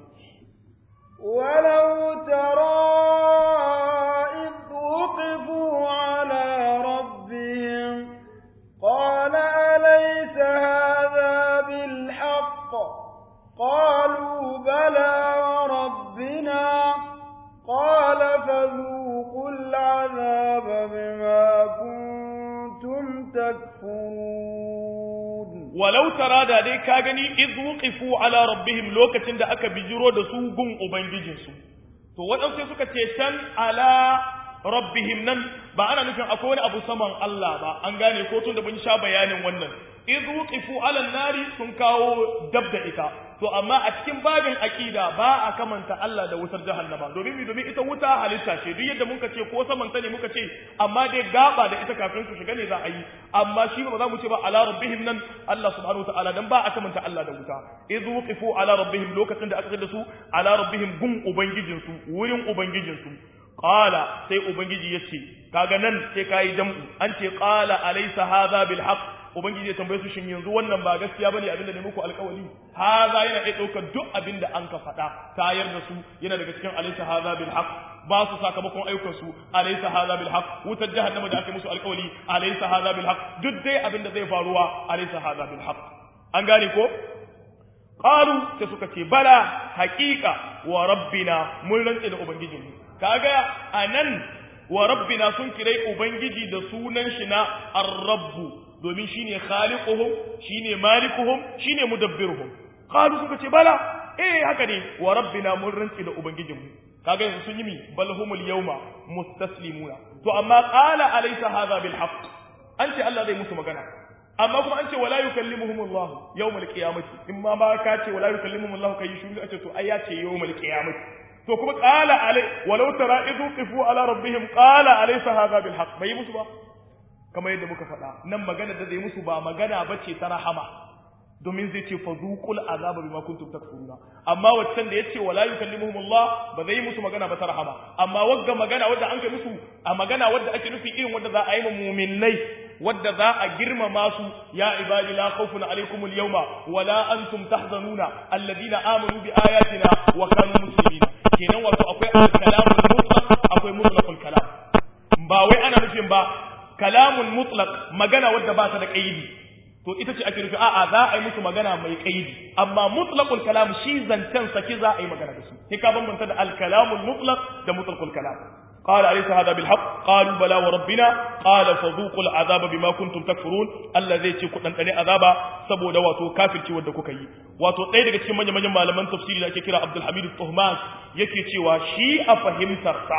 walau tara idu qifu ala rabbihim qala alaysa hadha bil haqq qalu bala wa rabbina qala fadhuqul 'adhaba bima kuntum takfurun walau tara da dai ka gani idh wuqifu ala rabbihim lokacin da aka bijiro da su gun ubangijinsu to wadansu suka ce can ala rabbihim nan ba ana nufin akwai wani abu saman Allah ba an gane ko tun da mun sha bayanin wannan idh wuqifu ala nari sun kawo dab da ita to amma a cikin babin aqida ba a kamanta Allah da wutar jahannama domin ita wuta halitta ce duk yadda muka ce ko saman ta ne muka ce amma dai gaba da ita kafin su shiga ne za a yi amma shi ba za mu ce ba ala rabbihim nan Allah subhanahu wataala dan ba a kamanta Allah da wuta idh wuqifu ala rabbihim lokacin da aka da su ala rabbihim gun ubangijin su wurin ubangijin su qala sai ubangiji yace kaga nan sai kai jam'u an ce qala alaysa hadha bil haqq ubangiji ya tambaye su shin yanzu wannan ba gaskiya bane abinda ne muku alƙawari haza yana iya daukar duk abinda an ka faɗa tayar da su yana daga cikin alaysa hadha bil haqq ba su sakamakon ayyukansu alaysa hadha bil haqq wutar jahannama da ake musu alƙawari alaysa hadha bil haqq duk dai abinda zai faruwa alaysa hadha bil haqq an gane ko qalu sai suka ce bala haqiqa wa rabbina mun rantse da ubangijinmu kaga anan wa rabbina sun kirai ubangiji da sunan shi na ar-rabb domin shine khaliquhum shine malikuhum shine mudabbiruhum qalu suka ce bala haka ne wa rabbina mun rantse da ubangijinmu kaga yanzu sun yi mi balhumul yawma mustaslimuna to amma qala alaysa hadha bil haqq an ce Allah zai musu magana amma kuma an ce wala yukallimuhum Allah yawmal qiyamati in ma ka ce wala yukallimuhum Allah kai shuru a ce to ai ya ce yawmal qiyamati to kuma qala alai walau tara idhu qifu ala rabbihim qala alaysa hadha bil haqq bai musu ba kamar yadda muka faɗa nan magana da zai musu ba magana bace ta rahama domin zai ce fadhuqul azaba bima kuntum takfuruna amma waccan da yace wala yukallimuhum Allah ba zai musu magana ba ta rahama amma wagga magana wadda an kai musu a magana wadda ake nufi irin wadda za a yi ma mu'minnai wadda za a girmama su ya ibadi la khawfun alaykum al-yawma wala antum tahzanuna alladhina amanu bi ayatina wa kanu muslimin kenan wato akwai al-kalamul mutlaq akwai mutlaqul kalam ba wai ana nufin ba kalamun mutlaq magana wadda ba ta da kaidi to ita ce ake nufi a'a za a yi musu magana mai kaidi amma mutlaqul kalam shi zancen saki za a yi magana da su sai ka bambanta da al-kalamul mutlaq da mutlaqul kalam قال أليس هذا بالحق قالوا بلى وربنا قال فذوقوا العذاب بما كنتم تكفرون الذي تكون أنتني عذابا سبو دواتو كافر تي ودكو كي واتو ɗaya daga cikin manyan malaman tafsiri da ake kira Abdul Hamid Tuhman yake cewa shi a fahimtar sa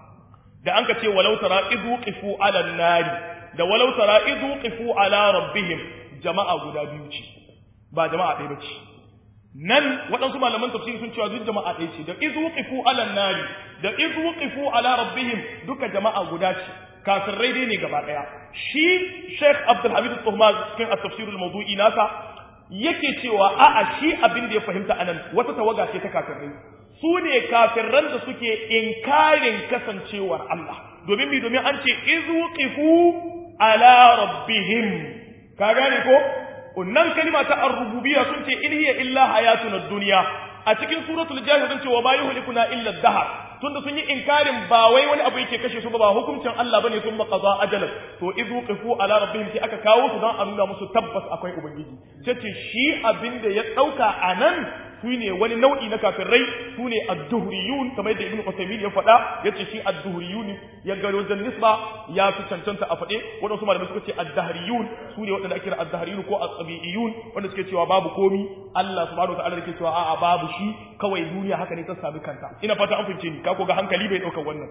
da anka ce walau tara idhu qifu ala an-nari da walau tara idhu qifu ala rabbihim jama'a guda biyu ce ba jama'a ɗaya bace nan waɗansu malaman tafsiri sun cewa duk jama'a ɗaya ce da idhu qifu ala an-nari da idhu qifu ala rabbihim duka jama'a guda ce kafirai dai ne gaba ɗaya shi Sheikh Abdul Hamid Tuhman cikin at-tafsir al-mawdu'i nasa yake cewa a'a shi abin da ya fahimta anan wata tawaga ce ta kafirai su ne kafirran da suke inkarin kasancewar Allah domin an ce idhu qifu ala rabbihim ka gane ko wannan kalima ta ar-rububiyya sun ce in hiya illa hayatuna ad-dunya a cikin suratul jahil sun ce wa ma yuhlikuna illa ad-dahr tunda sun yi inkarin ba wai wani abu yake kashe su ba hukuncin Allah bane sun maqaza ajalan to idhu qifu ala rabbihim sai aka kawo su dan a nuna musu tabbas akwai ubangiji sai shi abinda ya dauka anan sune wani nau'i na kafirai sune ad-duhriyun kamar yadda ibnu Uthaymeen ya faɗa yace shi ad-duhriyun ya ga wajen nisba ya fi cancanta a faɗe wadansu malamai suka ce ad-dahriyun sune wadanda ake kira ad-dahriyun ko at-tabi'iyun wanda suke cewa babu komi Allah subhanahu wa ta'ala yake cewa a'a babu shi kawai duniya haka ne ta sami kanta ina fata an fahimce ni ka ko ga hankali bai dauka wannan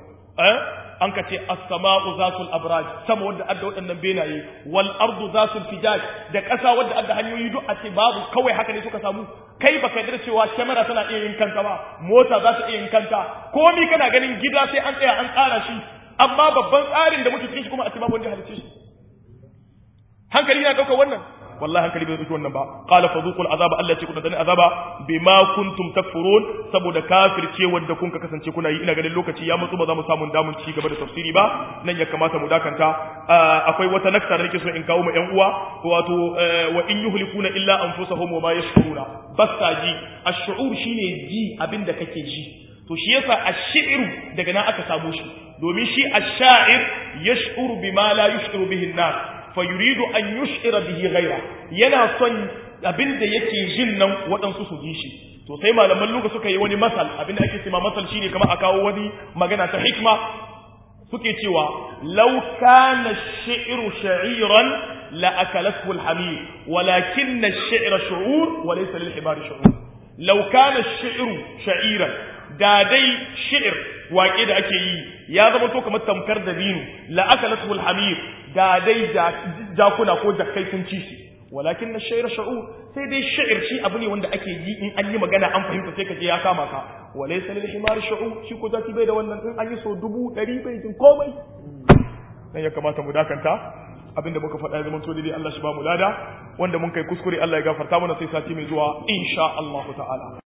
an ka ce as-sama'u zatul abraj sama wanda adda wadannan benaye wal ardu zatul fijaj da ƙasa wanda adda hanyoyi duk a ce babu kawai haka ne suka samu kai baka yarda cewa kamera tana iya yin kanta ba mota za ta iya yin kanta komai kana ganin gida sai an tsaya an tsara shi amma babban tsarin da muke cikin shi kuma a ce babu wanda halice shi hankali yana dauka wannan wallahi hankali bai dauki wannan ba qala fadhuqul azaba allati kuntum tadani azaba bima kuntum takfurun saboda kafirce wanda kun ka kasance kuna yi ina ganin lokaci ya mutu ba za mu samu damun ci gaba da tafsiri ba nan ya kamata mu dakanta akwai wata nakta da nake so in kawo ma ƴan uwa wato wa in yuhlikuna illa anfusahum wa ma yashkuruna basaji ash-shu'ur shine ji abinda kake ji to shi yasa ash-shi'ru daga nan aka samu shi domin shi ash-sha'ir yash'uru bima la yush'iru bihi an-nas fa yuridu an yush'ira bihi ghayra yana son abinda yake jin nan waɗansu su ji shi to sai malaman luga suka yi wani masal abinda ake cewa masal shine kamar a kawo wani magana ta hikma suke cewa law kana ash-shi'ru sha'iran la akalathu al-hamir walakin ash-shi'ra shu'ur wa laysa lil-himari shu'ur law kana ash-shi'ru sha'iran da dai shi'ir waƙe da ake yi ya zama to kamar tamkar da binu la akalathu al-hamir da dai jakuna ko jakkai sun ci shi walakin ash-shi'r shu'ur sai dai shi'ir shi abu ne wanda ake yi in an yi magana an fahimta sai kaje ya kama ka walaysa lil-himari shu'ur shi ko zaki bai da wannan in an yi so 100 bai jin komai dan ya kamata mu dakanta abinda muka faɗa ya zama to dai Allah shi ba mu lada wanda mun kai kuskure Allah ya gafarta mana sai sati mai zuwa insha Allah ta'ala